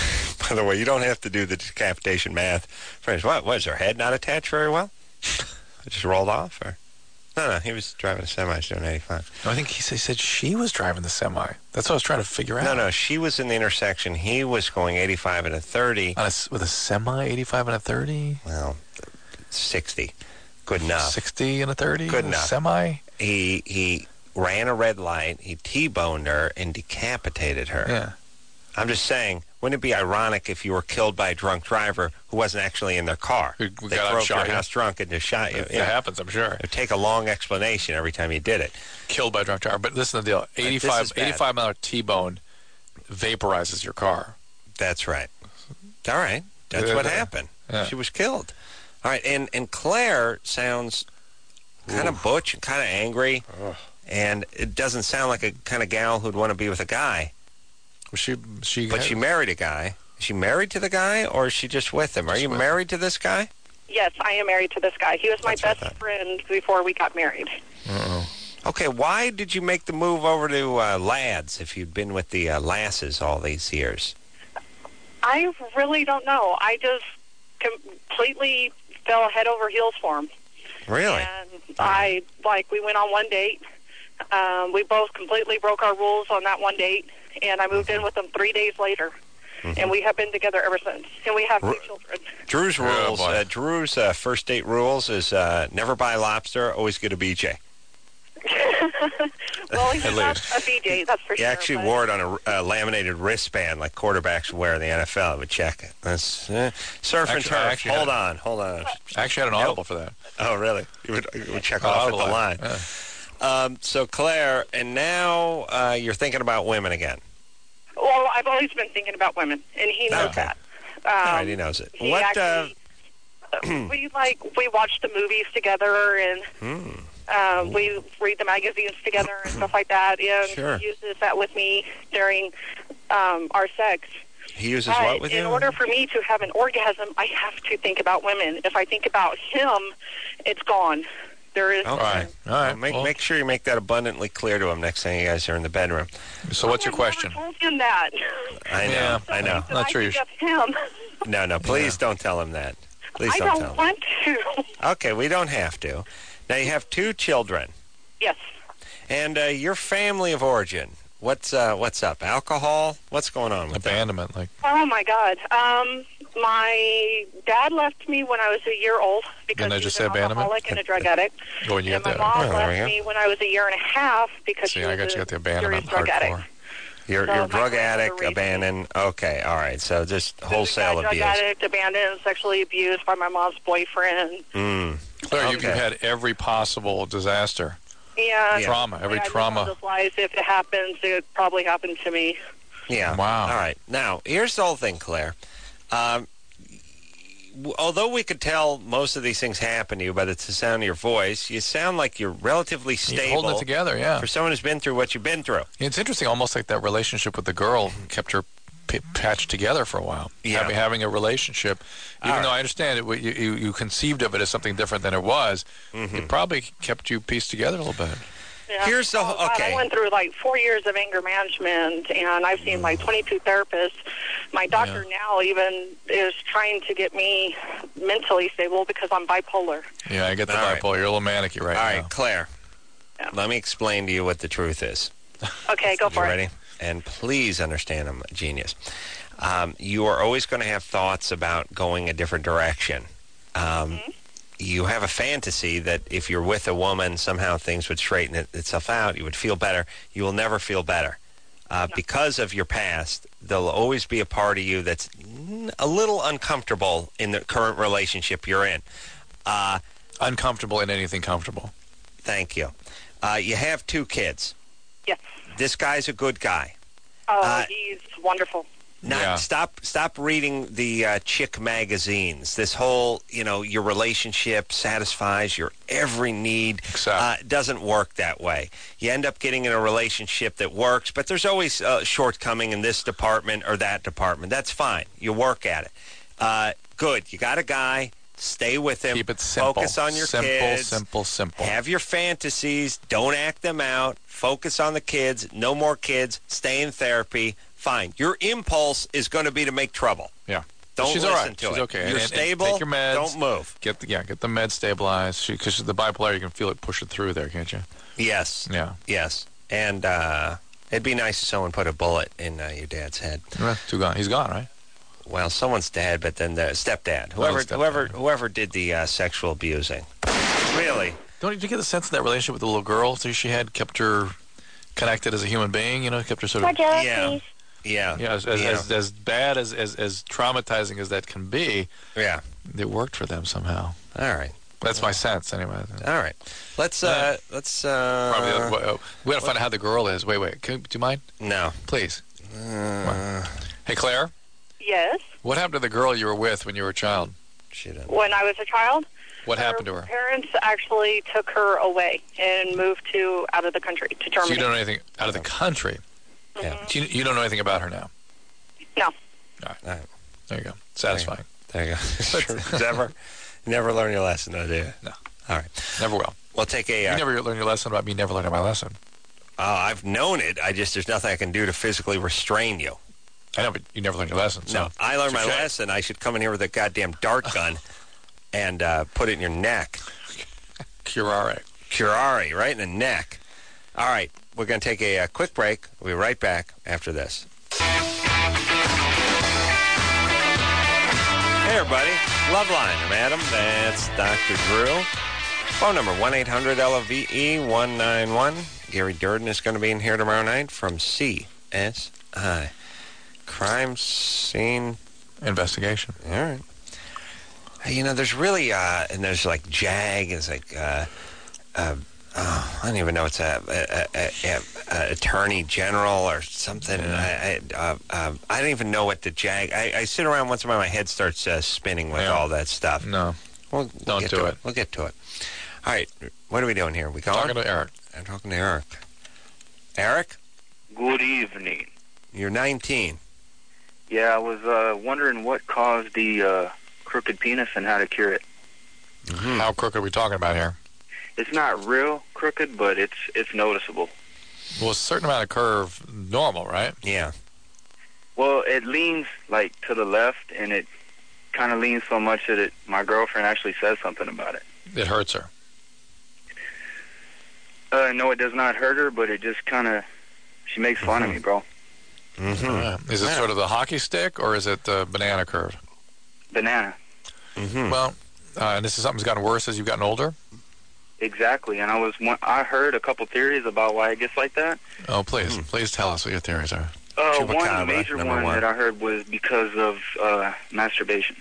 By the way, you don't have to do the decapitation math. Friends, what was her head not attached very well? It just rolled off, or no? No, he was driving a semi doing eighty-five. No, I think he said she was driving the semi. That's what I was trying to figure out. No, no, she was in the intersection. He was going eighty-five and a thirty. On a, with a semi, eighty-five and a thirty. Well, sixty, good enough. Sixty and a thirty. Good enough. Semi. He he ran a red light. He T-boned her and decapitated her. Yeah. I'm just saying, wouldn't it be ironic if you were killed by a drunk driver who wasn't actually in their car? We, we they got drove to shot your you. house drunk and just shot you. It, yeah. it happens, I'm sure. It would take a long explanation every time you did it. Killed by a drunk driver. But listen to the deal. eighty-five, eighty-five mile T-bone vaporizes your car. That's right. All right. That's what happened. Yeah. She was killed. All right. And, and Claire sounds kind of butch and kind of angry. Ugh. And it doesn't sound like a kind of gal who'd want to be with a guy. Was she, she but had, she married a guy. Is she married to the guy, or is she just with him? Are you married to this guy? Yes, I am married to this guy. He was my That's best friend before we got married. Uh-oh. Okay, why did you make the move over to uh, Lads if you'd been with the uh, Lasses all these years? I really don't know. I just completely fell head over heels for him. Really? And I, like, we went on one date. Um, we both completely broke our rules on that one date, and I moved mm-hmm. in with him three days later. Mm-hmm. And we have been together ever since. And we have two R- children. Drew's rules, oh, uh, Drew's uh, first date rules is uh, never buy lobster, always get a B J. Well, he's not a B J, that's for he sure. He actually but... wore it on a uh, laminated wristband like quarterbacks wear in the N F L. I would check it. That's, uh, surf and actually, turf. Hold on, hold on. I actually had an audible nope. for that. Oh, really? You would, you would check oh, off at the line. Yeah. Um, so, Claire, and now uh, you're thinking about women again. Well, I've always been thinking about women, and he knows okay. that. Um, All right, he knows it. He what? Actually, uh, we like we watch the movies together, and hmm. um, we read the magazines together and stuff like that. And sure. he uses that with me during um, our sex. He uses but what with in you? In order for me to have an orgasm, I have to think about women. If I think about him, it's gone. There is. Okay. All right. All right. Well, make well, make sure you make that abundantly clear to him next time you guys are in the bedroom. So, what's your question? I told him that. I know. Yeah, I know. So Not I sure. Think of him. No, no. Please yeah. don't tell him that. Please I don't, don't tell him. want to. Okay, we don't have to. Now you have two children. Yes. And uh, your family of origin. What's uh, what's up? Alcohol? What's going on with abandonment? That? Like. Oh my God. Um, my dad left me when I was a year old because he was an alcoholic and a drug addict. When you and get my that. mom oh, left me when I was a year and a half because See, she was I got you a got the abandonment serious drug hardcore. addict. You're, so you're drug addict, reason. abandoned. Okay, all right. So just wholesale drug abuse. Drug addict, abandoned, sexually abused by my mom's boyfriend. Mm. Claire, okay. you've had every possible disaster. Yeah. Trauma, every yeah, trauma. Life, if it happens, it probably happened to me. Yeah. Wow. All right. Now, here's the whole thing, Claire. Um, although we could tell most of these things happen to you by the sound of your voice, you sound like you're relatively stable. You're holding it together, yeah. For someone who's been through what you've been through. It's interesting, almost like that relationship with the girl kept her p- patched together for a while. Yeah. Having, having a relationship, even All though right. I understand it, you, you, you conceived of it as something different than it was, mm-hmm. it probably kept you pieced together a little bit. Yeah. Here's the oh, okay. I went through like four years of anger management, and I've seen like twenty-two therapists. My doctor Yeah. now even is trying to get me mentally stable because I'm bipolar. Yeah, I get the All right. bipolar. You're a little manicky right All now. right, Claire. Yeah. Let me explain to you what the truth is. Okay, go for you it. ready? And please understand, I'm a genius. Um, you are always going to have thoughts about going a different direction. Um, mm-hmm. You have a fantasy that if you're with a woman, somehow things would straighten it, itself out. You would feel better. You will never feel better. Uh, no. Because of your past, there'll always be a part of you that's a little uncomfortable in the current relationship you're in. Uh, Uncomfortable in anything comfortable. Thank you. Uh, you have two kids. Yes. This guy's a good guy. Oh, uh, he's wonderful. Not, yeah. Stop Stop reading the uh, chick magazines. This whole, you know, your relationship satisfies your every need. Uh, doesn't work that way. You end up getting in a relationship that works, but there's always a shortcoming in this department or that department. That's fine. You work at it. Uh, good. You got a guy. Stay with him. Keep it simple. Focus on your simple, kids. Simple, simple, Have your fantasies. Don't act them out. Focus on the kids. No more kids. Stay in therapy. Fine. Your impulse is going to be to make trouble. Don't She's listen all right. to She's it. okay. You're And- and stable. take your meds. Don't move. Get the, yeah, get the meds stabilized. Because the bipolar, you can feel it push it through there, can't you? Yes. Yeah. Yes. And uh, it'd be nice if someone put a bullet in uh, your dad's head. Well, too gone. He's gone, right? Well, someone's dad, but then the stepdad. Whoever, stepdad. whoever, whoever did the uh, sexual abusing. Really? Don't you get the sense of that relationship with the little girl that she had kept her connected as a human being? You know, kept her sort of Margella, Yeah. please. Yeah. yeah, as, as, Yeah. as, as bad as, as as traumatizing as that can be. Yeah. It worked for them somehow. All right. That's my sense, anyway. All right. Let's uh, let's uh, Probably. Uh, we got to find out how the girl is. Wait, wait. Can, do you mind? no. Please. Uh, Hey, Claire. Yes. What happened to the girl you were with when you were a child? she didn't. When I was a child, What happened to her? parents actually took her away and moved to out of the country to So Germany. you don't know anything out of the country. Yeah. So you, you don't know anything about her now. No. All right. There you go. Satisfying. There you go. Sure. Never, never learn your lesson, though, do you? No. All right. Never will. We'll take a. Uh, You never learn your lesson about me never learning my lesson. uh, I've known it. I just there's nothing I can do to physically restrain you. I know, but you never learned your lesson. So No, I learned my touche. lesson. I should come in here with a goddamn dart gun and uh, put it in your neck. Curare. Curare, right in the neck. All right, we're going to take a, uh quick break. We'll be right back after this. Hey, everybody. Loveline. I'm Adam. That's Doctor Drew. Phone number one eight hundred L O V E one nine one. Gary Durden is going to be in here tomorrow night from C S I. Crime Scene Investigation. All right. Hey, you know, there's really, uh, and there's like JAG, it's like, uh, uh, oh, I don't even know, it's a, a, a, a, a attorney general or something. I, I, uh, uh, I don't even know what the JAG, I, I sit around once in a while, my head starts uh, spinning with Yeah. all that stuff. No. We'll, we'll Don't get do to it. We'll get to it. All right, what are we doing here? We going? Talking to Eric. I'm talking to Eric. Eric, Good evening. you're nineteen. Yeah, I was uh, wondering what caused the uh, crooked penis and how to cure it. Mm-hmm. How crooked are we talking about here? It's not real crooked, but it's it's noticeable. Well, a certain amount of curve, normal, right? Yeah. Well, it leans like to the left, and it kind of leans so much that it. My girlfriend actually says something about it. It hurts her. Uh, no, it does not hurt her, but it just kind of. She makes fun Mm-hmm. of me, bro. Mm-hmm. Uh, is it Yeah. sort of the hockey stick, or is it the banana curve? Banana. Mm-hmm. Well, uh, and this is something that's gotten worse as you've gotten older? Exactly, and I was. I heard a couple theories about why it gets like that. Oh, please. Hmm. Please tell us what your theories are. Uh, Chupacabra, one major number one, one. that I heard was because of uh, masturbation.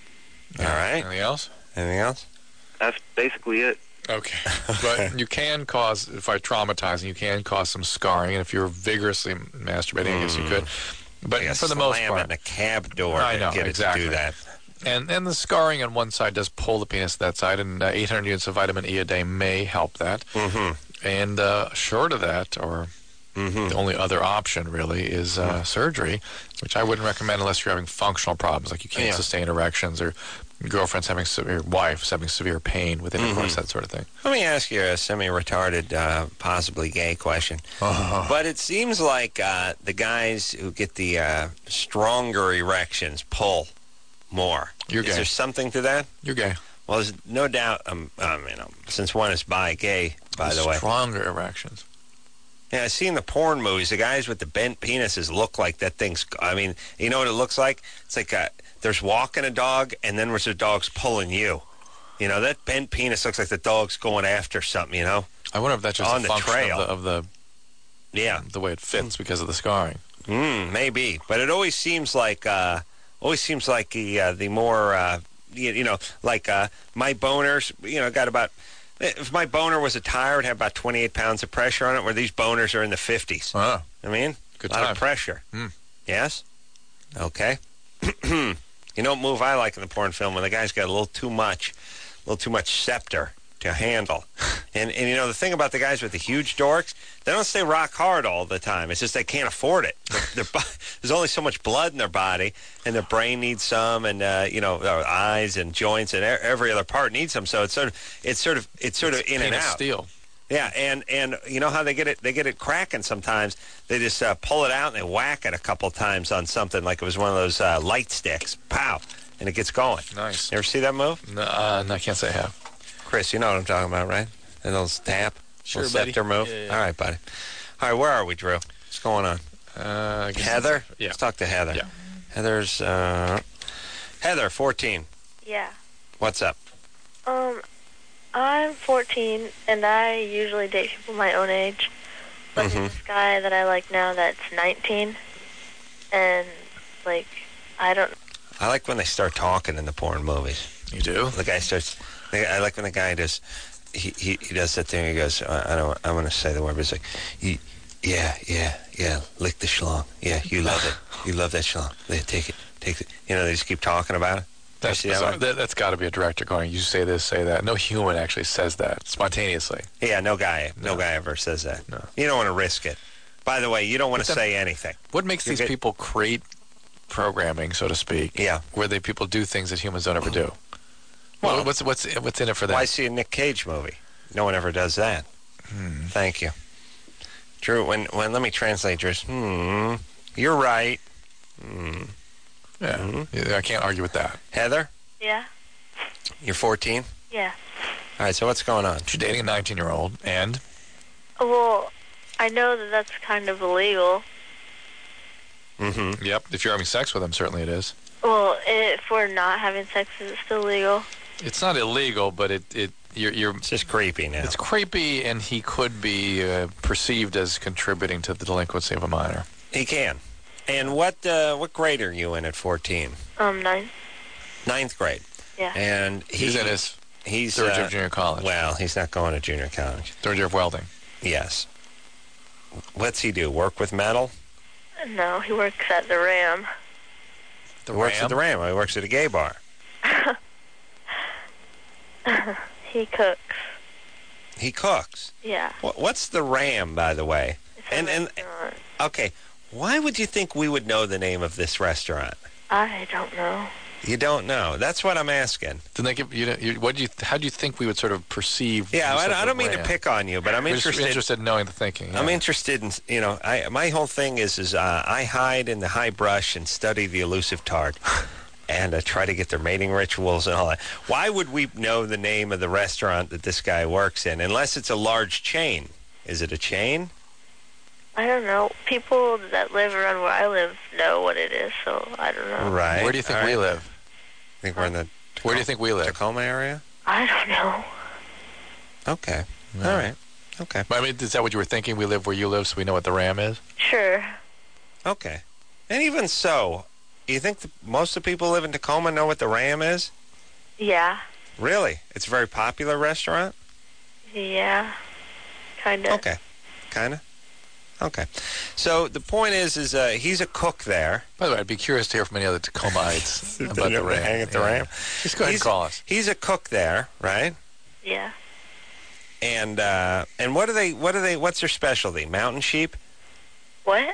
All right. Anything else? Anything else? That's basically it. Okay. But you can cause, by traumatizing, you can cause some scarring. And if you're vigorously masturbating, I guess you could. But Like a for the most slam it part. in a cab door I to know, get exactly. it to do that. And and the scarring on one side does pull the penis to that side, and uh, eight hundred units of vitamin E a day may help that. Mm-hmm. And uh, short of that, or Mm-hmm. the only other option really, is uh, surgery, which I wouldn't recommend unless you're having functional problems, like you can't Yeah. sustain erections, or your girlfriend's having severe, wife's having severe pain with intercourse, Mm-hmm. that sort of thing. Let me ask you a semi-retarded, uh, possibly gay question. Uh-huh. But it seems like uh, the guys who get the uh, stronger erections pull more. You're Is gay. there something to that? You're gay. Well, there's no doubt. Um, I mean, um, since one is bi, gay, by the way. Stronger erections. Yeah, I've seen the porn movies. The guys with the bent penises look like that thing's. I mean, you know what it looks like? It's like a, there's walking a dog, and then there's the dog's pulling you. You know, that bent penis looks like the dog's going after something. You know? I wonder if that's just On a the function trail. of the, of the Yeah. the way it fits because of the scarring. Mm, maybe, but it always seems like uh, always seems like the uh, the more uh, you, you know, like uh, my boners. You know, got about. If my boner was a tire, it would have about twenty-eight pounds of pressure on it, where these boners are in the fifties. Oh, I mean, good a lot time. of pressure. Mm. Yes? Okay. You know what move I like in the porn film? When the guy's got a little too much, a little too much scepter to handle. And, and you know, the thing about the guys with the huge dorks, they don't stay rock hard all the time. It's just they can't afford it. Their, their, there's only so much blood in their body, and their brain needs some, and, uh, you know, their eyes and joints and every other part needs some. So it's sort of, it's sort of, it's sort of in and Penis out. steel. Yeah, and, and you know how they get it? They get it cracking sometimes. They just uh, pull it out and they whack it a couple times on something like it was one of those uh, light sticks. Pow, and it gets going. Nice. You ever see that move? No, uh, no, I can't say I have. Chris, you know what I'm talking about, right? And those tap, Sure, little buddy. scepter move. Yeah, yeah. All right, buddy. All right, where are we, Drew? What's going on? Uh, I guess Heather? it's- Yeah. Let's talk to Heather. Yeah. Heather's, uh, Heather, fourteen. Yeah. What's up? Um, I'm fourteen, and I usually date people my own age. But Mhm. there's this guy that I like now that's nineteen, and, like, I don't... I like when they start talking in the porn movies. You do? The guy starts, I like when the guy does, he, he, he does that thing, he goes, I, I don't, I want to say the word, but it's like, he, yeah, yeah, yeah, lick the schlong. Yeah, you love it. You love that schlong. Yeah, take it, take it. You know, they just keep talking about it. That's, You see that bizarre. one? that, that's got to be a director going, you say this, say that. No human actually says that spontaneously. Yeah, no guy, no, No. guy ever says that. No. You don't want to risk it. By the way, you don't want to But then- say anything. What makes You're these good- people create programming, so to speak, Yeah. where they people do things that humans don't ever do? Well- Well, what's what's what's in it for them? Why see a Nick Cage movie? No one ever does that. Hmm. Thank you. Drew, when, when, let me translate Drew's, hmm, you're right. Hmm. Yeah, Mm-hmm. Yeah, I can't argue with that. Heather, Yeah? you're fourteen? Yeah. All right, so what's going on? You're dating a nineteen-year-old, and Well, I know that that's kind of illegal. Mm-hmm. yep, if you're having sex with him, certainly it is. Well, if we're not having sex, is it still legal? It's not illegal, but it it you're, you're It's just creepy now. it's creepy, and he could be uh, perceived as contributing to the delinquency of a minor. He can. And what uh, what grade are you in at fourteen? Um, nine? Ninth grade. Yeah. And he, He's in his he's third year uh, of junior college, Well, he's not going to junior college. third year of welding. Yes. What's he do? Work with metal? No, he works at the Ram. The he works Ram? at the Ram. He works at a gay bar. He cooks. He cooks. Yeah. What, what's the Ram, by the way? It's a And and restaurant. okay, why would you think we would know the name of this restaurant? I don't know. You don't know. That's what I'm asking. Didn't they give you? you what do you? How do you think we would sort of perceive? Yeah, use I, of I the don't mean to Ram? pick on you, but I'm We're just interested. interested in knowing the thinking. I'm yeah. interested in, you know, I my whole thing is is uh, I hide in the high brush and study the elusive tard, and I try to get their mating rituals and all that. Why would we know the name of the restaurant that this guy works in, unless it's a large chain? Is it a chain? I don't know. People that live around where I live know what it is, so I don't know. Right. Where do you think All we right. live? I think we're in the Where do you think we live? Tacoma area. I don't know. Okay. No. All right. Okay. I mean, is that what you were thinking? We live where you live, so we know what the Ram is. Sure. Okay. And even so, you think the, most of the people who live in Tacoma know what the Ram is? Yeah. Really? It's a very popular restaurant? Yeah. Kind of. Okay. Kind of? Okay. So the point is, is uh, he's a cook there. By the way, I'd be curious to hear from any other Tacomaites If about they the ever Ram. hang at the Yeah. Ram. Just go ahead He's- and call us. He's a cook there, right? Yeah. And uh, and what do they? What do they? What's their specialty? Mountain sheep? What?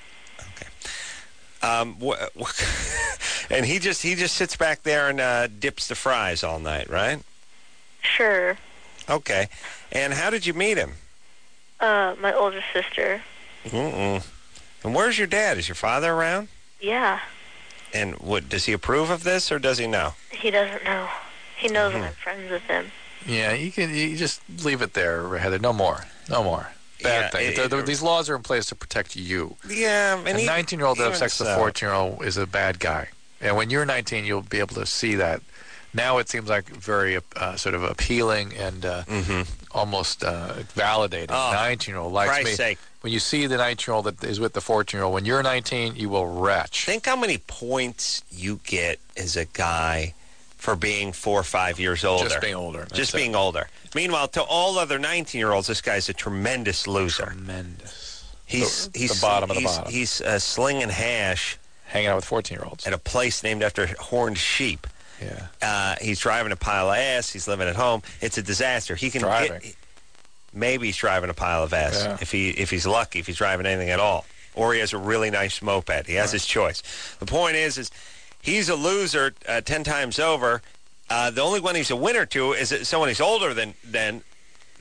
Um, wh- wh- and he just he just sits back there and uh, dips the fries all night, right? Sure. Okay. And how did you meet him? Uh, my older sister. Mm-mm. And where's your dad? Is your father around? Yeah. And what does he approve of this, or does he know? He doesn't know. He knows Mhm. that I'm friends with him. Yeah, you can you just leave it there, Heather. No more. No more. Bad Yeah, thing. it- Th- th- it- these laws are in place to protect you. Yeah, and a he- nineteen-year-old that even has sex with a so. fourteen-year-old is a bad guy. And when you're nineteen, you'll be able to see that. Now it seems like very uh, sort of appealing and uh, almost uh, validating. Oh, nineteen-year-old likes Christ's me. sake. When you see the nineteen-year-old that is with the fourteen-year-old, when you're nineteen, you will retch. Think how many points you get as a guy for being four or five years older. Just being older. Just That's it. being older. Meanwhile, to all other nineteen-year-olds, this guy's a tremendous loser. Tremendous. He's The- he's the bottom of the he's, bottom. He's uh, slinging hash Hanging out with fourteen-year-olds. at a place named after horned sheep. Yeah. Uh, he's driving a pile of ass. He's living at home. It's a disaster. He can Driving. Get, maybe he's driving a pile of ass Yeah. if he if he's lucky. If he's driving anything at all, or he has a really nice moped. He has his choice. The point is, is he's a loser uh, ten times over. Uh, the only one he's a winner to is that someone who's older than than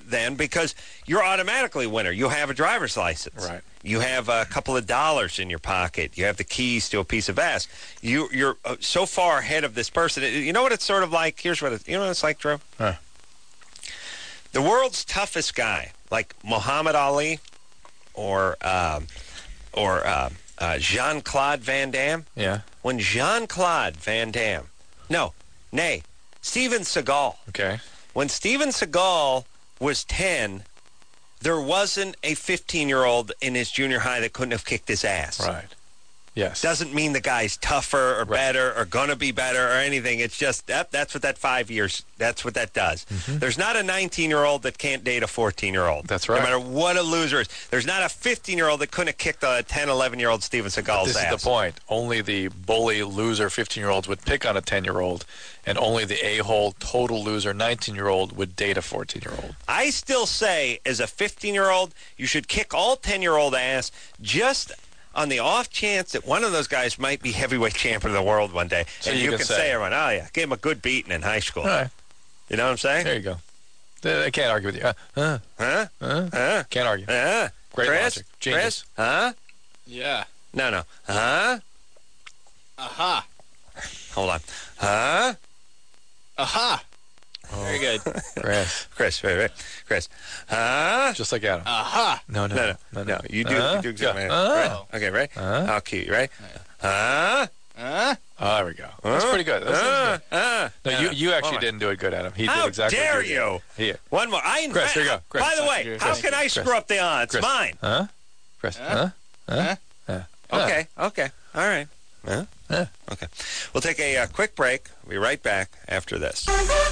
then because you're automatically a winner. You have a driver's license. Right. You have a couple of dollars in your pocket. You have the keys to a piece of ass. You, you're uh, so far ahead of this person. You know what it's sort of like? Here's what it, you know what it's like, Drew? Huh. The world's toughest guy, like Muhammad Ali or um, or uh, uh, Jean-Claude Van Damme. Yeah. When Jean-Claude Van Damme, no, nay, Steven Seagal. Okay. When Steven Seagal was ten, there wasn't a fifteen-year-old in his junior high that couldn't have kicked his ass. Right. Yes. Doesn't mean the guy's tougher or Right. better or going to be better or anything. It's just that that's what that five years, that's what that does. Mm-hmm. There's not a nineteen-year-old that can't date a fourteen-year-old. That's right. No matter what a loser is. There's not a fifteen-year-old that couldn't have kicked a ten, eleven-year-old Steven Seagal's This ass. is the point. Only the bully, loser fifteen-year-olds would pick on a ten-year-old, and only the a-hole, total loser nineteen-year-old would date a fourteen-year-old. I still say, as a fifteen-year-old, you should kick all ten-year-old ass just on the off chance that one of those guys might be heavyweight champion of the world one day. So and you you, can can say- say, everyone, oh, yeah, gave him a good beating in high school. All right. You know what I'm saying? There you go. I can't argue with you. Uh, uh, Huh? uh, Huh? can't argue. Huh? Great Chris? logic. Genius. Chris? Huh? Yeah. No, no. Huh? Aha. Hold on. Huh? Aha. Very good. Chris. Chris, wait, wait. Chris. Huh? Just like Adam. Aha. No, no, No, no. no, no. You do, Uh, you do exactly yeah. right. Uh, Right? Okay, right? Uh. I'll cue you, right? Huh? Huh? Oh, there we go. That's Huh? pretty good. That's Uh, good. uh. No, you, you Hold actually on. didn't do it good, Adam. He How did exactly dare what you you? did. Here. One more. I Chris, here you go. Chris. By the way, Chris. how can I Chris. screw up the odds? Chris. Mine. Huh? Chris. Huh? Huh? Huh? Okay, okay. All right. Huh? Huh? Okay. We'll take a uh, quick break. We'll be right back after this.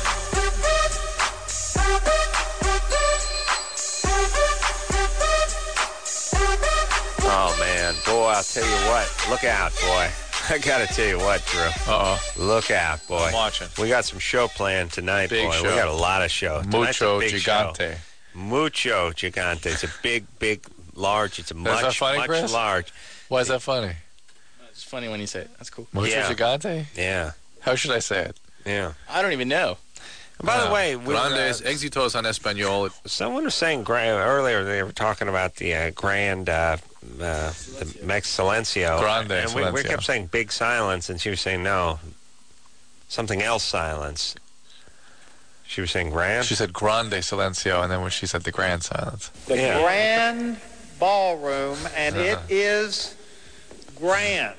Oh, man. Boy, I'll tell you what. Look out, boy. I got to tell you what, Drew. Uh-oh. Look out, boy. I'm watching. We got some show planned tonight, Big boy. show. We got a lot of show. Tonight's a Mucho big show. gigante. Mucho gigante. It's a big, big, large. It's a much, that funny, much Chris? large. Why is that funny? It's funny when you say it. That's cool. Mucho Yeah. gigante? Yeah, How should I say it? yeah. I don't even know. And by the Uh, way, we, uh, Grandes éxitos en español. someone was saying gra- earlier they were talking about the uh, grand uh, uh, the Mex Silencio. Grande and we, we Silencio. kept saying big silence, and she was saying no, something else silence. She was saying grand. She said grande silencio, and then when she said the grand silence. The Yeah. grand ballroom, and it Uh-huh. is grand.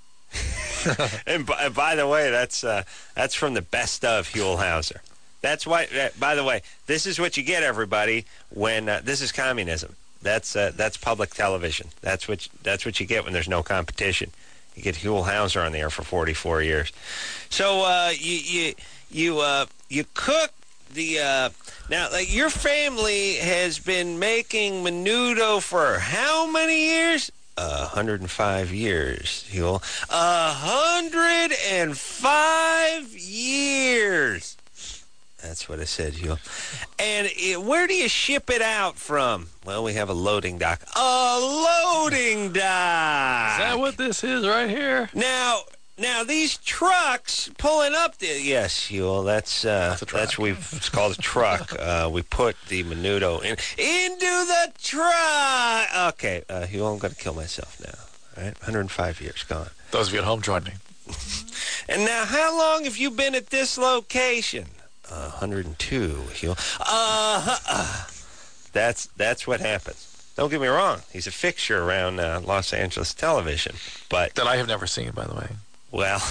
And by, and by the way, that's uh, that's from the best of Huelhauser. That's why. Uh, by the way, this is what you get, everybody. When uh, this is communism. That's uh, that's public television. That's what that's what you get when there's no competition. You get Huelhauser on the air for forty-four years. So uh, you you you uh, you cook the uh, now. Like your family has been making menudo for how many years? A hundred and five years, Huel. A hundred and five years. That's what I said, Huel. And it, where do you ship it out from? Well, we have a loading dock. A loading dock. Is that what this is right here? Now, now these trucks pulling up. The, yes, Huel. That's uh, That's a truck. that's we. It's called a truck. uh, we put the menudo in into the truck. Okay, uh, Huel. I'm going to kill myself now. All right, one hundred five years gone. Those of you at home, join me. And now, how long have you been at this location? Uh, one hundred two, Huel. Uh, uh, that's that's what happens. Don't get me wrong. He's a fixture around uh, Los Angeles television, but That I have never seen, by the way. well,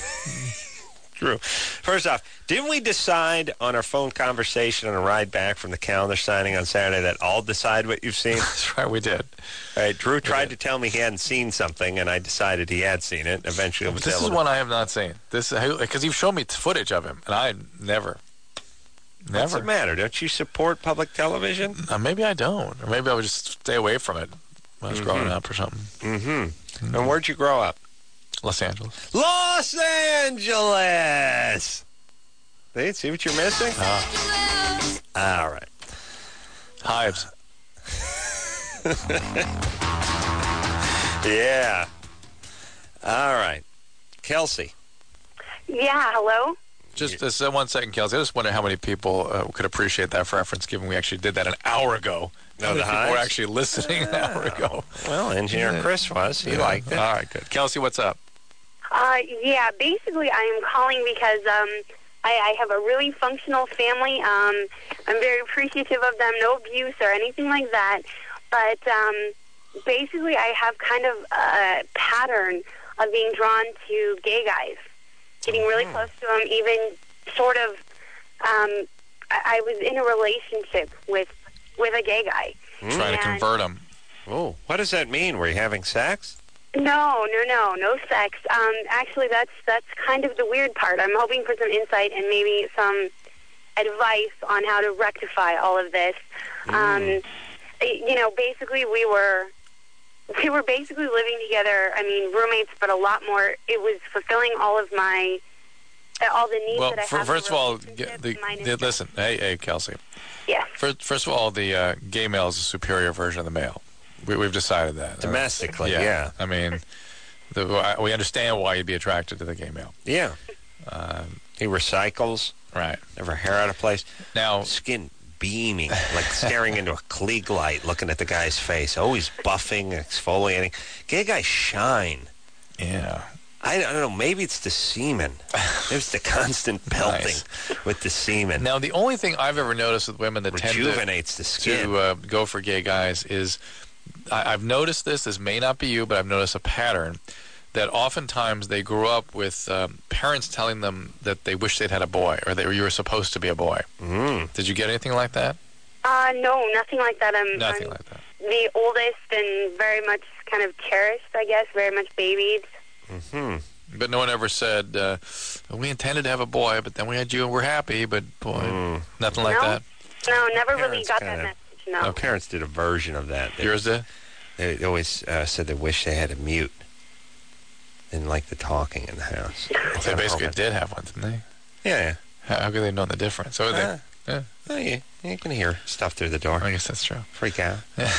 true. First off, didn't we decide on our phone conversation on a ride back from the calendar signing on Saturday that I'll decide what you've seen? That's right, we did. All right, Drew tried to tell me he hadn't seen something, and I decided he had seen it. Eventually, I was This able is to- one I have not seen. This because you've shown me footage of him, and I never, What's never. the matter? Don't you support public television? Uh, maybe I don't, or maybe I would just stay away from it when I was growing Mhm. up or something. Mm-hmm. And where'd you grow up? Los Angeles. Los Angeles! See, see what you're missing? All right. Hives. Yeah. All right. Kelsey. Yeah, hello? Just uh, one second, Kelsey. I just wonder how many people uh, could appreciate that reference, given we actually did that an hour ago. No, how many the people were hives? actually listening an hour ago. Well, Engineer Yeah. Chris was. He Yeah. liked it. All right, good. Kelsey, what's up? Uh, yeah, basically I am calling because um, I, I have a really functional family. Um, I'm very appreciative of them, no abuse or anything like that. But um, basically I have kind of a pattern of being drawn to gay guys, getting really close to them, even sort of, um, I, I was in a relationship with, with a gay guy. Trying to And- convert him. Oh, what does that mean? Were you having sex? No, no, no, no sex. Um, actually, that's that's kind of the weird part. I'm hoping for some insight and maybe some advice on how to rectify all of this. Um, you know, basically, we were we were basically living together. I mean, roommates, but a lot more. It was fulfilling all of my all the needs Well, that I for, have. first in of a all, get the, the, listen, hey, hey, Kelsey. Yeah. First, first of all, the uh, gay male is a superior version of the male. We, we've decided that. Domestically, yeah. I mean, the, we understand why you'd be attracted to the gay male. Yeah. Um, he recycles. Right. Never hair out of place. Now, skin beaming, like staring into a Klieg light, looking at the guy's face. Always buffing, exfoliating. Gay guys shine. Yeah. I, I don't know. Maybe it's the semen. There's the constant pelting Nice. with the semen. Now, the only thing I've ever noticed with women that tend to, Rejuvenates the skin. to uh, go for gay guys is, I, I've noticed this, this may not be you, but I've noticed a pattern, that oftentimes they grew up with um, parents telling them that they wish they'd had a boy, or that you were supposed to be a boy. Mm. Did you get anything like that? Uh, no, nothing like that. I'm Nothing I'm like that. the oldest and very much kind of cherished, I guess, very much babied. Mm-hmm. But no one ever said, uh, we intended to have a boy, but then we had you and we're happy, but boy, Mm. nothing like No. that. No, never really Parents got kinda- that message, no. My parents did a version of that. They, Yours did? They always uh, said they wish they had a mute. Didn't like the talking in the house. They basically did have one, didn't they? Yeah. How, how could they know the difference? So Uh, they, yeah. Oh, you, you can hear stuff through the door. I guess that's true. Freak out. Yeah.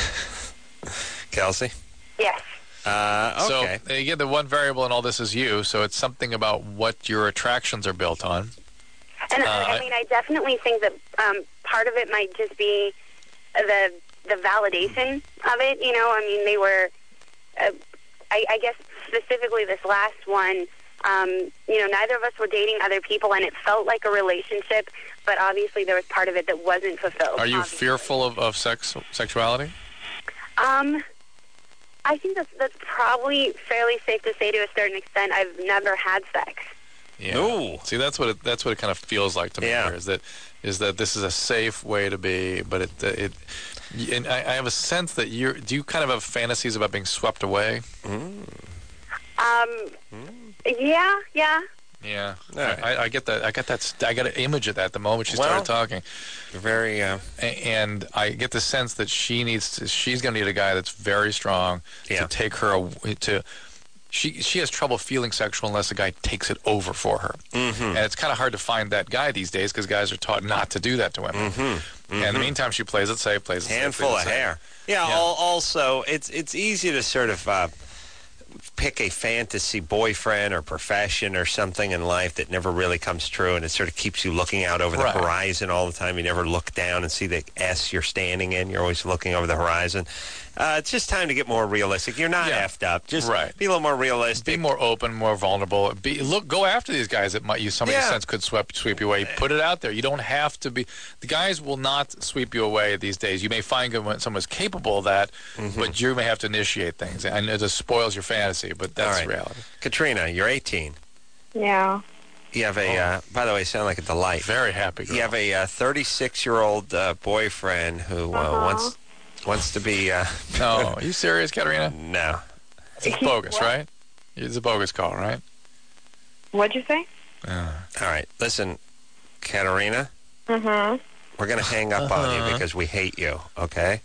Kelsey? Yes. Uh, okay. So, again, the one variable in all this is you, so it's something about what your attractions are built on. And Uh, I, I mean, I definitely think that um, part of it might just be the the validation of it. You know, I mean, they were, uh, I, I guess specifically this last one, um, you know, neither of us were dating other people, and it felt like a relationship, but obviously there was part of it that wasn't fulfilled. Are you obviously. fearful of, of sex sexuality? Um, I think that's, that's probably fairly safe to say to a certain extent. I've never had sex. Yeah. Ooh. See, that's what it, that's what it kind of feels like to me. Yeah. Here, is that is that this is a safe way to be, but it it. And I, I have a sense that you're. Do you kind of have fantasies about being swept away? Mm. Um, yeah, yeah. Yeah, Right. I, I get that. I got that. st- I got an image of that the moment she Well, started talking. Very. Uh, A- and I get the sense that she needs to, she's going to need a guy that's very strong Yeah. to take her aw- to she she has trouble feeling sexual unless a guy takes it over for her. mm-hmm. And it's kind of hard to find that guy these days because guys are taught not to do that to women. Mm-hmm. And in the meantime, she plays it safe, plays it safe, Handful plays of it safe. hair. Yeah, Yeah. Al- also, it's it's easy to sort of uh, pick a fantasy boyfriend or profession or something in life that never really comes true, and it sort of keeps you looking out over the Right. horizon all the time. You never look down and see the S you're standing in. You're always looking over the horizon. Uh, it's just time to get more realistic. You're not Yeah. effed up. Just Right. be a little more realistic. Be more open, more vulnerable. Be look, go after these guys that might you somebody Yeah. sense could sweep sweep you away. Put it out there. You don't have to be. The guys will not sweep you away these days. You may find when someone's capable of that, Mm-hmm. but you may have to initiate things, and it just spoils your fantasy. But that's All right. reality. Katrina, you're eighteen. Yeah. You have a, uh, by the way, you sound like a delight. Very happy. Girl. You have a thirty-six-year-old uh, boyfriend who uh, Uh-huh. wants wants to be. Uh, No, are you serious, Katerina? no. It's bogus, right? It's a bogus call, right? What'd you say? Uh, All right. Listen, Katerina, Mm-hmm. we're going to hang up on Uh-huh. you because we hate you, okay?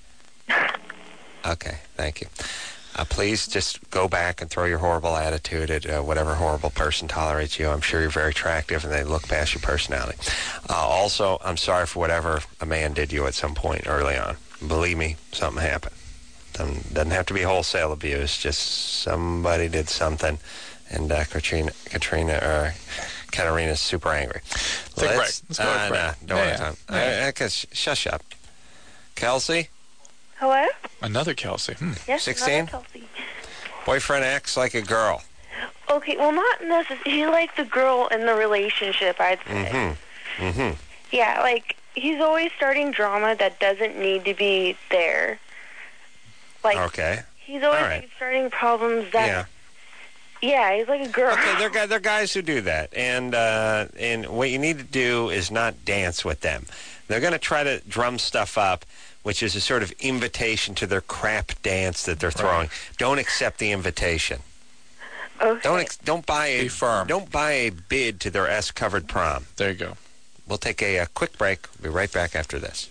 Okay, thank you. Uh, please just go back and throw your horrible attitude at uh, whatever horrible person tolerates you. I'm sure you're very attractive and they look past your personality. Uh, also, I'm sorry for whatever a man did you at some point early on. Believe me, something happened. Doesn't, doesn't have to be wholesale abuse. Just somebody did something. And uh, Katrina, Katrina, or Katarina's super angry. Take a break. Let's, Let's go to uh, break. no, don't Yeah, have time. yeah. Uh, uh, shush up. Kelsey, Hello? Another Kelsey. Hmm. Yes, sixteen? another Kelsey. Boyfriend acts like a girl. Okay, well, not necessarily. He's like the girl in the relationship, I'd say. Mm-hmm. Mm-hmm. Yeah, like, he's always starting drama that doesn't need to be there. Like, Okay. he's always All right. like, starting problems that... Yeah. Yeah, he's like a girl. Okay, they're, guy- they're guys who do that. And, uh, and what you need to do is not dance with them. They're going to try to drum stuff up, which is a sort of invitation to their crap dance that they're throwing. Don't accept the invitation. Okay. Don't ex- don't buy a Be firm. Don't buy a bid to their S-covered prom. There you go. We'll take a, a quick break. We'll be right back after this.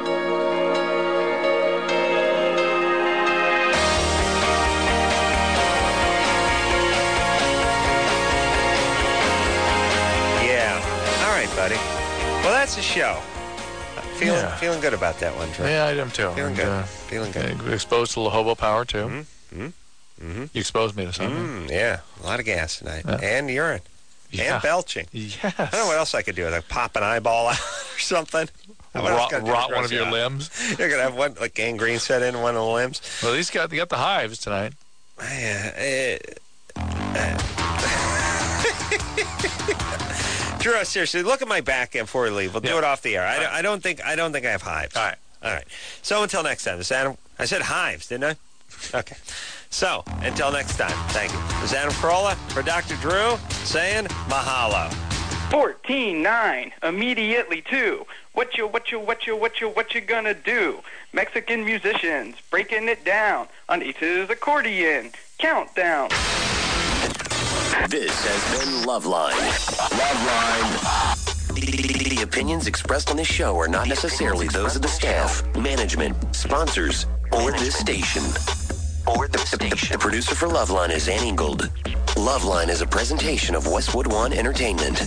Yeah. All right, buddy. Well, that's the show. Feeling Yeah. feeling good about that one, Drew. Yeah, I am too. Feeling And, good. uh, Feeling good. yeah, exposed to the hobo power too. Mm-hmm. Mm-hmm. You exposed me to something. Mm, yeah, a lot of gas tonight. Yeah. And urine. Yeah. And belching. Yes. I don't know what else I could do. Like pop an eyeball out or something. What else Rot, can I do? rot one of Gross your out. limbs. You're going to have one, like gangrene set in one of the limbs. Well, these got they got the hives tonight. Yeah. eh, eh. Drew, seriously, look at my back end before we leave. We'll do Yeah. it off the air. I, don't- I don't think I don't think I have hives. All right. All right. So until next time, this is Adam. I said hives, didn't I? Okay. So until next time, thank you. This is Adam Carolla for Doctor Drew saying mahalo. fourteen nine, immediately two. What you, what you, what you, what you, what you gonna do? Mexican musicians breaking it down on Isa's accordion. Countdown. This has been Loveline. Loveline. The, the opinions expressed on this show are not necessarily those of the staff, management, sponsors, or this station. Or the station. The producer for Loveline is Ann Ingold. Loveline is a presentation of Westwood One Entertainment.